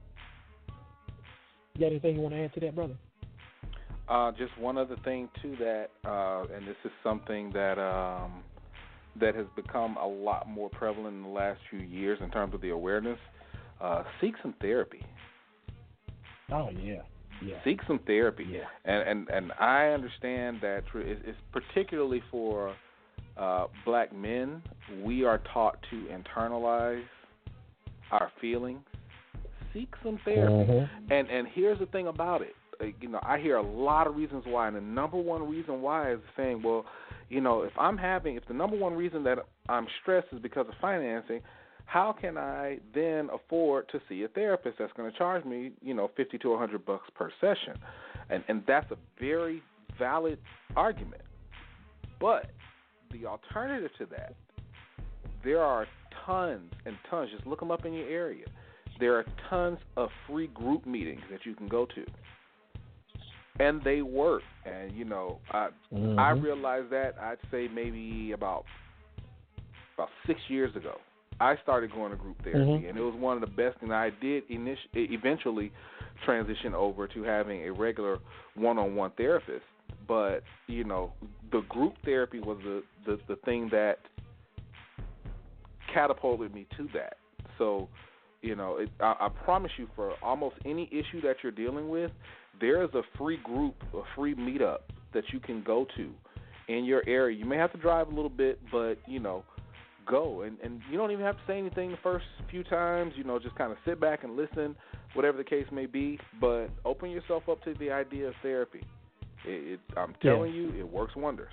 You got anything you want to add to that, brother? Uh, just one other thing to that, uh, and this is something that um, that has become a lot more prevalent in the last few years in terms of the awareness. Uh, seek some therapy. Oh yeah. Yeah. Seek some therapy. Yeah. And, and and I understand that it's particularly for uh, black men. We are taught to internalize our feelings. Seek some therapy. Mm-hmm. And and here's the thing about it. Uh, you know, I hear a lot of reasons why, and the number one reason why is saying, well, you know, if I'm having, if the number one reason that I'm stressed is because of financing, how can I then afford to see a therapist that's going to charge me, you know, fifty to a hundred bucks per session? And and that's a very valid argument. But the alternative to that, there are tons and tons. Just look them up in your area. There are tons of free group meetings that you can go to, and they work. And you know, I mm-hmm. I realized that I'd say maybe about about six years ago. I started going to group therapy, mm-hmm. and it was one of the best things. I did init- eventually transition over to having a regular one-on-one therapist, but, you know, the group therapy was the, the, the thing that catapulted me to that. So, you know, it, I, I promise you, for almost any issue that you're dealing with, there is a free group, a free meetup that you can go to in your area. You may have to drive a little bit, but, you know, go. And, and you don't even have to say anything the first few times. You know, just kind of sit back and listen, whatever the case may be. But open yourself up to the idea of therapy. It, it, I'm telling yeah. you, it works wonders.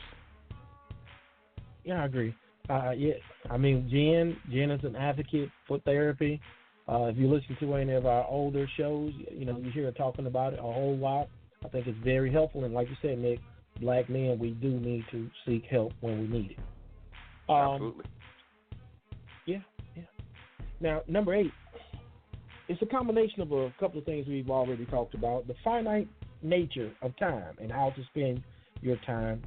Yeah, I agree. Uh, yeah, I mean, Jen, Jen is an advocate for therapy. Uh, if you listen to any of our older shows, you know, you hear her talking about it a whole lot. I think it's very helpful. And like you said, Nick, black men, we do need to seek help when we need it. Um, Absolutely. Yeah, yeah. Now, number eight, it's a combination of a couple of things we've already talked about. The finite nature of time and how to spend your time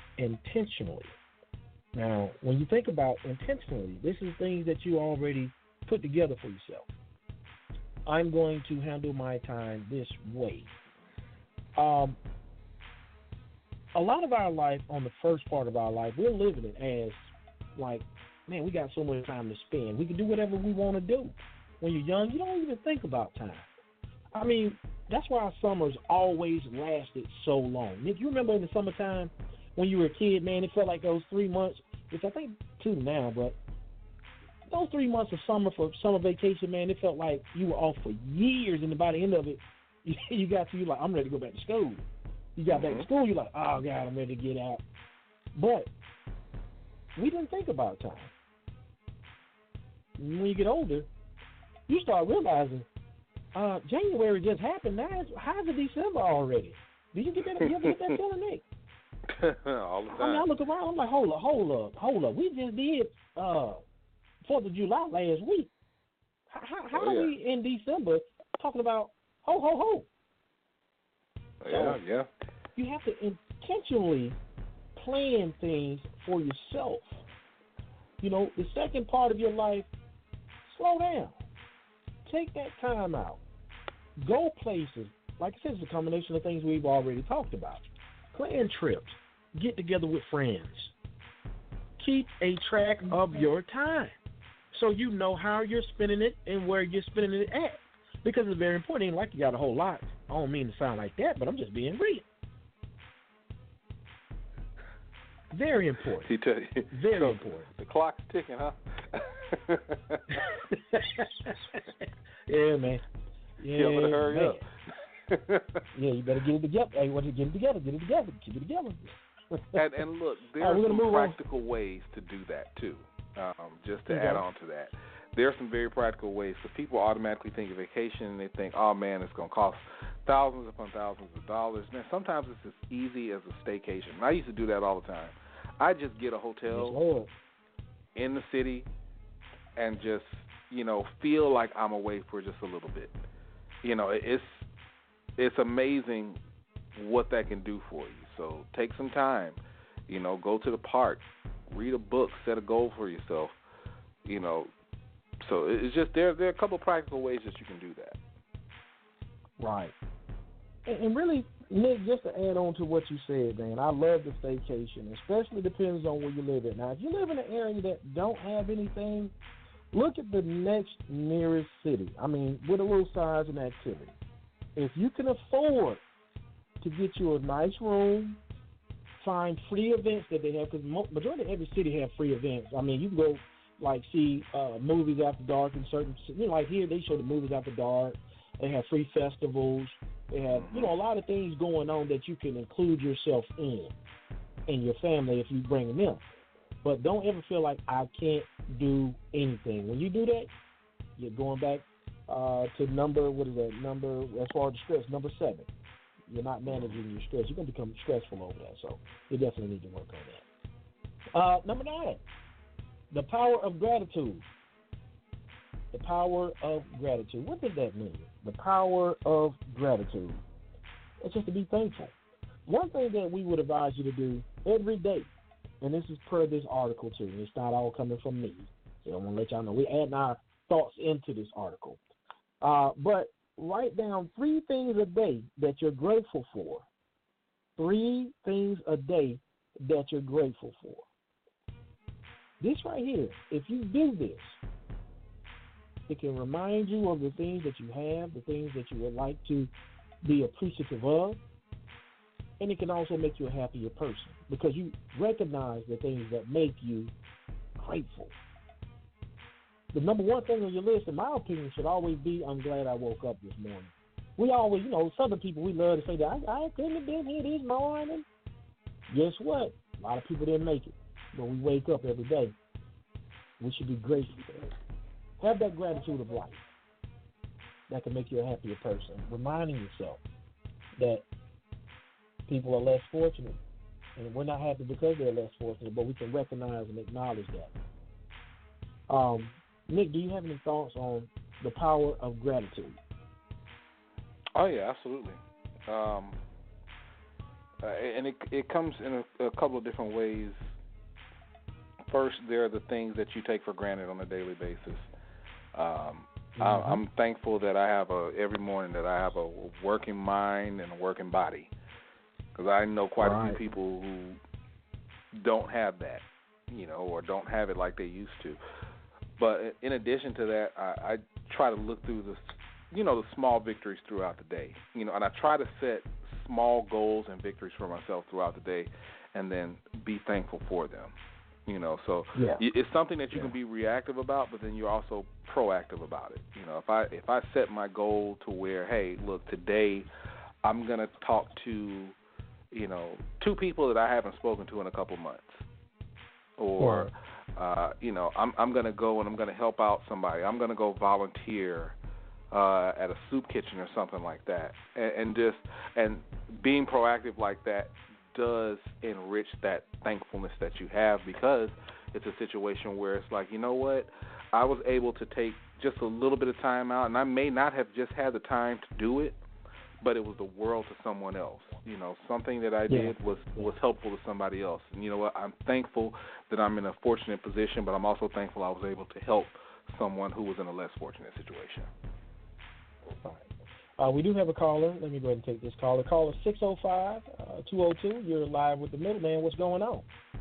intentionally. Now, when you think about intentionally, this is things that you already put together for yourself. I'm going to handle my time this way. Um, a lot of our life, on the first part of our life, we're living it as like, man, we got so much time to spend. We can do whatever we want to do. When you're young, you don't even think about time. I mean, that's why our summers always lasted so long. Nick, you remember in the summertime when you were a kid, man, it felt like those three months, which I think two now, but those three months of summer for summer vacation, man, it felt like you were off for years, and by the end of it, you got to, you like, I'm ready to go back to school. You got mm-hmm. back to school, you're like, oh, God, I'm ready to get out. But we didn't think about time. When you get older, you start realizing, uh, January just happened. Now, it's, how's it December already? Do you get that? You ever get that feeling, Nick? All the time. I mean, I look around, I'm like, hold up, hold up, hold up. We just did uh, fourth of July last week. How, how oh, yeah. are we in December talking about ho, ho, ho? Yeah, so yeah. You have to intentionally plan things for yourself. You know, the second part of your life, slow down. Take that time out. Go places. Like I said, it's a combination of things we've already talked about. Plan trips. Get together with friends. Keep a track of your time so you know how you're spending it and where you're spending it at. Because it's very important. It ain't like you got a whole lot. I don't mean to sound like that, but I'm just being real. Very important. He tell you, Very so important. The clock's ticking, huh? Yeah, man. Yeah, you better hurry man. up. Yeah, you better get it together. Hey, what you get it together? Get it together. Keep it together. and, and look, there right, are some move practical on. ways to do that too. Um, just to okay. add on to that, there are some very practical ways. So people automatically think of vacation and they think, oh man, it's going to cost thousands upon thousands of dollars. Man, sometimes it's as easy as a staycation. And I used to do that all the time. I just get a hotel yes, in the city and just, you know, feel like I'm away for just a little bit. You know, it's it's amazing what that can do for you. So take some time, you know, go to the park, read a book, set a goal for yourself, you know. So it's just there. There are a couple practical ways that you can do that. Right. And, and really, Nick, just to add on to what you said, man, I love the staycation, especially depends on where you live at. Now, if you live in an area that don't have anything, look at the next nearest city. I mean, with a little size and activity. If you can afford to get you a nice room, find free events that they have, because majority of every city have free events. I mean, you can go, like, see uh, movies after dark in certain cities. You know, like here, they show the movies after dark. They have free festivals. They have, you know, a lot of things going on that you can include yourself in, and your family if you bring them. But don't ever feel like I can't do anything. When you do that, you're going back uh, to number, what is that, number, as far as the stress, number seven. You're not managing your stress. You're going to become stressful over that. So you definitely need to work on that. Uh, number nine, the power of gratitude. The power of gratitude. What does that mean? The power of gratitude. It's just to be thankful. One thing that we would advise you to do every day, and this is per this article too, and it's not all coming from me, so I want to let y'all know we're adding our thoughts into this article. Uh, but write down three things a day that you're grateful for. Three things a day that you're grateful for. This right here, if you do this, it can remind you of the things that you have, the things that you would like to be appreciative of, and it can also make you a happier person because you recognize the things that make you grateful. The number one thing on your list, in my opinion, should always be, I'm glad I woke up this morning. We always, you know, Southern people, we love to say that, I, I couldn't have been here this morning. Guess what? A lot of people didn't make it. But we wake up every day. We should be grateful for that. Have that gratitude of life. That can make you a happier person. Reminding yourself that people are less fortunate. And we're not happy because they're less fortunate, but we can recognize and acknowledge that. Um, Nick, do you have any thoughts on the power of gratitude? Oh, yeah, absolutely. Um, uh, and it it comes in a, a couple of different ways. First, there are the things that you take for granted on a daily basis. Um, Mm-hmm. I, I'm thankful that I have a every morning that I have a working mind and a working body, because I know quite right. a few people who don't have that, you know, or don't have it like they used to. But in addition to that, I, I try to look through the, you know, the small victories throughout the day, you know, and I try to set small goals and victories for myself throughout the day, and then be thankful for them. You know, so yeah. it's something that you yeah. can be reactive about, but then you're also proactive about it. You know, if I if I set my goal to where, hey, look, today I'm gonna talk to, you know, two people that I haven't spoken to in a couple months, or uh, you know, I'm I'm gonna go and I'm gonna help out somebody. I'm gonna go volunteer uh, at a soup kitchen or something like that, and, and just and being proactive like that does enrich that thankfulness that you have, because it's a situation where it's like, you know what, I was able to take just a little bit of time out, and I may not have just had the time to do it, but it was the world to someone else. You know, something that I yeah. did was, was helpful to somebody else. And you know what, I'm thankful that I'm in a fortunate position, but I'm also thankful I was able to help someone who was in a less fortunate situation. All right. Uh, we do have a caller. Let me go ahead and take this caller. Caller six oh five, two oh two. You're live with the middleman. What's going on?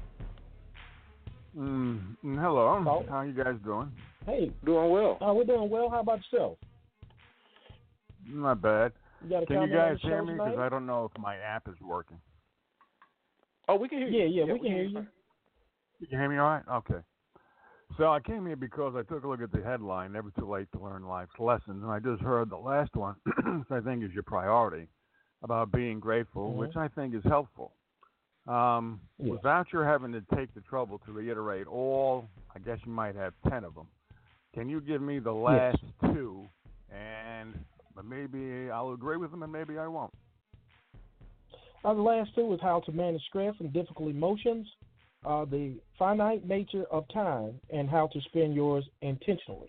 Mm, hello. Caller? How you guys doing? Hey. Doing well. Uh, we're doing well. How about yourself? Not bad. You got a Can you comment on guys the hear show me? tonight? Because I don't know if my app is working. Oh, we can hear you. Yeah, yeah, yeah we, we can hear you. you. You can hear me all right? Okay. So I came here because I took a look at the headline, Never Too Late to Learn Life's Lessons, and I just heard the last one, which I think is your priority, about being grateful, Mm-hmm. which I think is helpful. Um, yeah. Without your having to take the trouble to reiterate all, I guess you might have ten of them, can you give me the last yes. two, and maybe I'll agree with them and maybe I won't. Uh, the last two is how to manage stress and difficult emotions, uh, the finite nature of time, and how to spend yours intentionally.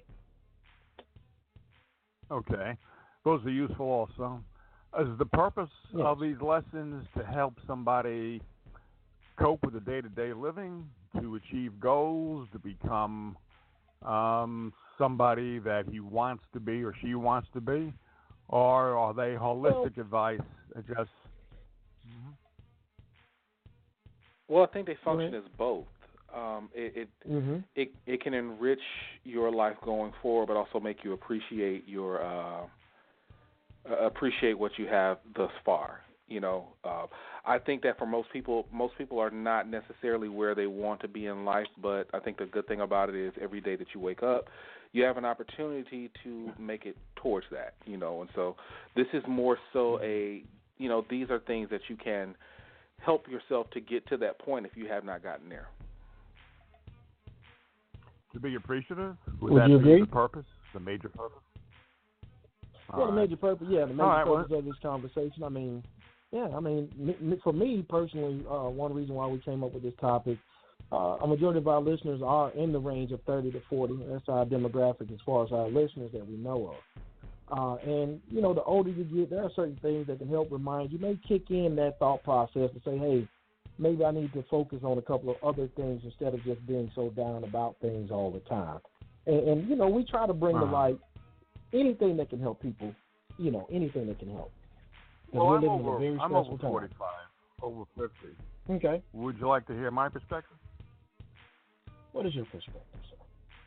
Okay. Those are useful also. Is the purpose yes. of these lessons to help somebody cope with the day-to-day living, to achieve goals, to become um, somebody that he wants to be or she wants to be? Or are they holistic well, advice? Just mm-hmm. Well, I think they function as both. Um, it it, mm-hmm. it it can enrich your life going forward, but also make you appreciate your uh, appreciate what you have thus far. You know, uh, I think that for most people, most people are not necessarily where they want to be in life. But I think the good thing about it is every day that you wake up, you have an opportunity to make it towards that. You know, and so this is more so a, you know, these are things that you can help yourself to get to that point if you have not gotten there. To be appreciative? Would, Would that you be agree? the purpose, the major purpose? Yeah, All the right. major purpose. Yeah, the major right, purpose well, of this conversation. I mean, yeah, I mean, me, for me personally, uh, one reason why we came up with this topic, uh, a majority of our listeners are in the range of thirty to forty. That's our demographic as far as our listeners that we know of. Uh, and, you know, the older you get, there are certain things that can help remind you, may kick in that thought process and say, hey, maybe I need to focus on a couple of other things instead of just being so down about things all the time. And, and you know, we try to bring uh-huh. to light anything that can help people, you know, anything that can help. Well, we're I'm living over, in a very I'm stressful over time. forty-five, over fifty. Okay. Would you like to hear my perspective? What is your perspective, sir?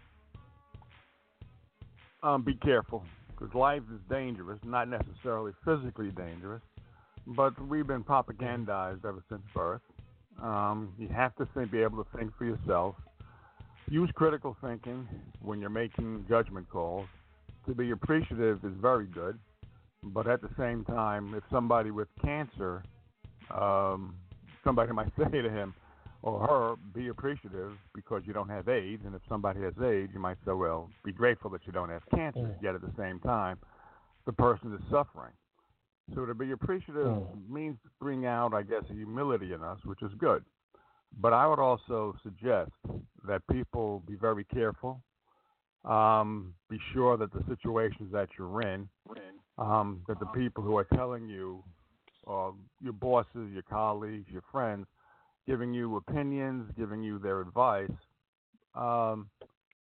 Um, be careful, because life is dangerous, not necessarily physically dangerous, but we've been propagandized ever since birth. Um, you have to think, be able to think for yourself. Use critical thinking when you're making judgment calls. To be appreciative is very good, but at the same time, if somebody with cancer, um, somebody might say to him or her, be appreciative because you don't have AIDS, and if somebody has AIDS, you might say, well, be grateful that you don't have cancer, Mm. yet at the same time, the person is suffering. So to be appreciative Mm. means to bring out, I guess, a humility in us, which is good. But I would also suggest that people be very careful, um, be sure that the situations that you're in, um, that the people who are telling you, uh, your bosses, your colleagues, your friends, giving you opinions, giving you their advice, um,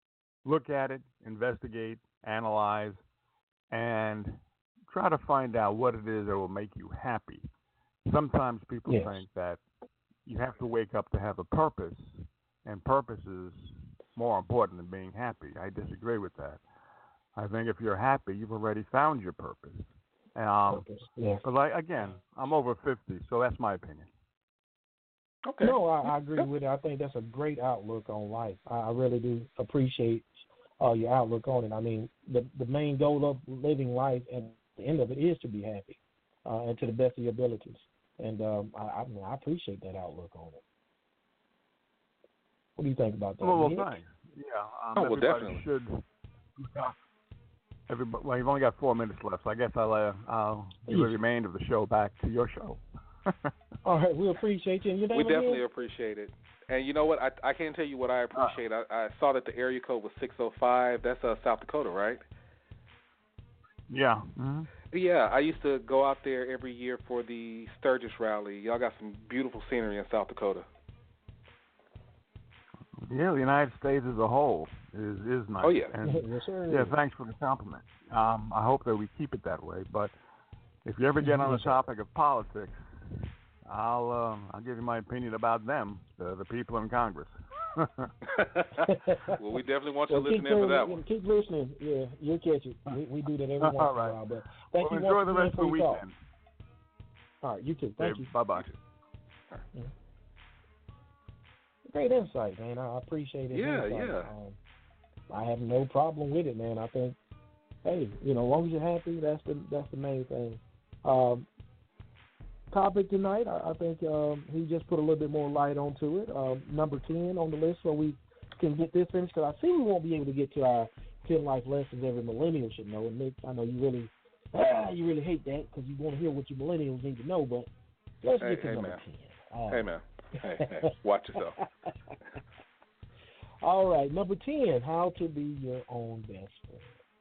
look at it, investigate, analyze, and try to find out what it is that will make you happy. Sometimes people Yes. think that you have to wake up to have a purpose, and purpose is more important than being happy. I disagree with that. I think if you're happy, you've already found your purpose. Um, Purpose. Yeah. but like again, I'm over fifty, so that's my opinion. Okay. No, I, I agree with it. I think that's a great outlook on life. I, I really do appreciate uh, your outlook on it. I mean, the the main goal of living life at the end of it is to be happy uh, and to the best of your abilities. And um, I, I, mean, I appreciate that outlook on it. What do you think about that? Well, well Nick? thanks. Yeah, um, Oh, well, everybody definitely. should. Everybody, well, you've only got four minutes left, so I guess I'll, uh, I'll give the remainder of the show back to your show. All right, we appreciate you. And your name We again? definitely appreciate it. And you know what? I I can't tell you what I appreciate. I, I saw that the area code was six oh five. That's uh, South Dakota, right? Yeah. Mm-hmm. Yeah, I used to go out there every year for the Sturgis rally. Y'all got some beautiful scenery in South Dakota. Yeah, the United States as a whole is is nice. Oh, yeah. And, Yes, sir. yeah, thanks for the compliment. Um, I hope that we keep it that way. But if you ever get on the Yes, sir. topic of politics, I'll uh, I'll give you my opinion about them, the, the people in Congress. Well, we definitely want you Well, to keep listen in for that doing- one. Keep listening. Yeah, you'll catch it. We, we do that every once All in a right. while. But thank well, you enjoy once the again rest of for the your call. weekend. All right, you too. Thank you. Bye bye. Great insight, man. I appreciate it. Yeah, insight. yeah. Um, I have no problem with it, man. I think, hey, you know, as long as you're happy, that's the that's the main thing. Um, topic tonight, I, I think um, he just put a little bit more light onto it. Um, number ten on the list, so we can get this finished. Because I see we won't be able to get to our ten life lessons every millennial should know. And Nick, I know you really, ah, you really hate that because you want to hear what your millennials need to know. But let's Hey, get to hey, number man. ten. Um, Hey, man. Hey, hey, watch yourself. All right, number ten, how to be your own best friend.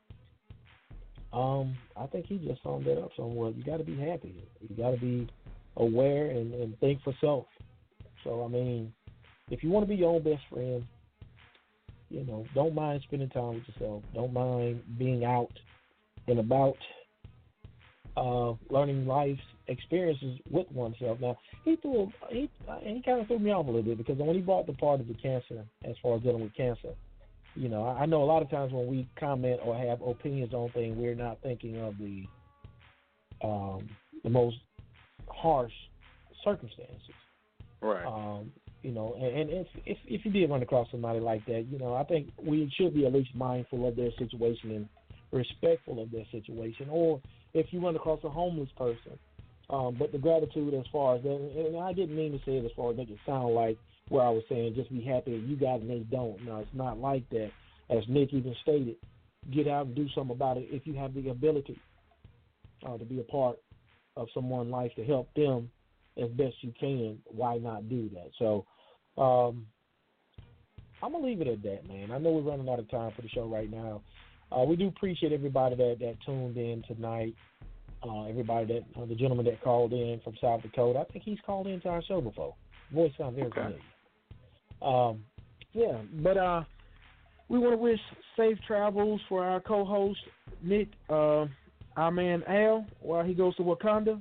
Um, I think he just summed that up somewhat. You got to be happy. You got to be aware and, and think for self. So, I mean, if you want to be your own best friend, you know, don't mind spending time with yourself. Don't mind being out and about, uh, learning life's experiences with oneself. Now, he threw he he kind of threw me off a little bit because when he brought the part of the cancer, as far as dealing with cancer, you know, I, I know a lot of times when we comment or have opinions on things, we're not thinking of the um, the most harsh circumstances. Right. Um, you know, and, and if, if if you did run across somebody like that, you know, I think we should be at least mindful of their situation and respectful of their situation. Or if you run across a homeless person, um, but the gratitude as far as that, and I didn't mean to say it as far as make it sound like where I was saying just be happy that you got it and they don't. No, it's not like that. As Nick even stated, get out and do something about it if you have the ability uh, to be a part of someone's life to help them as best you can. Why not do that? So um, I'm going to leave it at that, man. I know we're running out of time for the show right now. Uh, we do appreciate everybody that, that tuned in tonight. Uh, everybody that, uh, the gentleman that called in from South Dakota, I think he's called into our show before. Voice sounds very Okay. familiar. Um, yeah, but uh, we want to wish safe travels for our co-host, Nick, uh, our man Al, while he goes to Wakanda.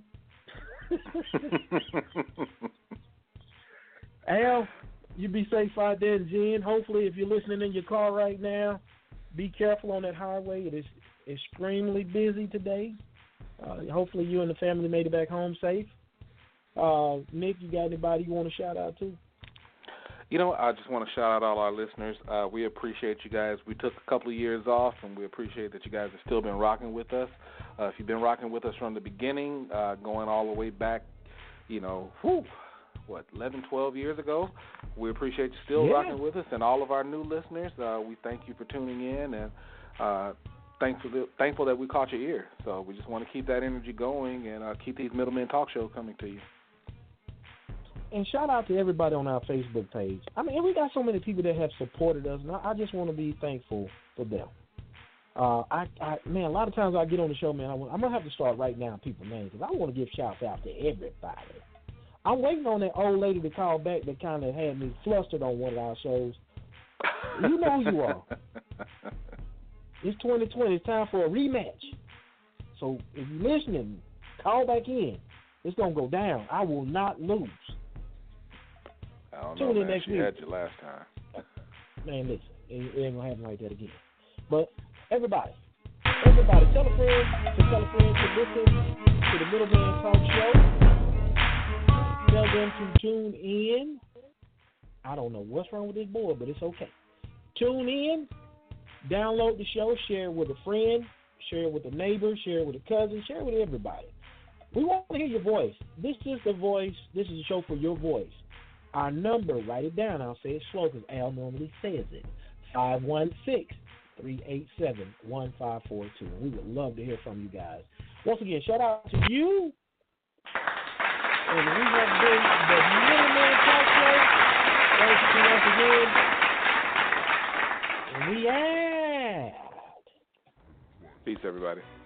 Al, you be safe out there in Jen. Hopefully, if you're listening in your car right now, be careful on that highway. It is extremely busy today. Uh, hopefully, you and the family made it back home safe. Uh, Nick, you got anybody you want to shout out to? You know, I just want to shout out all our listeners. Uh, we appreciate you guys. We took a couple of years off, and we appreciate that you guys have still been rocking with us. Uh, if you've been rocking with us from the beginning, uh, going all the way back, you know, whew, what, eleven, twelve years ago, we appreciate you still Yeah. rocking with us. And all of our new listeners, uh, we thank you for tuning in, and uh, thankful, thankful that we caught your ear. So we just want to keep that energy going and uh, keep these Middlemen Talk Show coming to you. And shout out to everybody on our Facebook page. I mean, we got so many people that have supported us, and I just want to be thankful for them. Uh, I, I, man, a lot of times I get on the show, man, I want, I'm going to have to start writing down people's names because I want to give shouts out to everybody. I'm waiting on that old lady to call back that kind of had me flustered on one of our shows. You know who you are. It's twenty twenty. It's time for a rematch. So if you're listening, call back in. It's gonna go down. I will not lose. I don't Tune know, in man. next She week. had you last time. Man, listen, it, it ain't gonna happen like that again. But everybody, everybody, tell a friend to tell a friend to listen to the Middleman Talk Show. Tell them to tune in. I don't know what's wrong with this board, but it's okay. Tune in, download the show, share it with a friend, share it with a neighbor, share it with a cousin, share it with everybody. We want to hear your voice. This is the voice. This is a show for your voice. Our number, write it down. I'll say it slow because Al normally says it. five one six, three eight seven, one five four two. We would love to hear from you guys. Once again, shout out to you. And we have been the Middleman Talk Show. Thank you once again. And we out. Peace, everybody.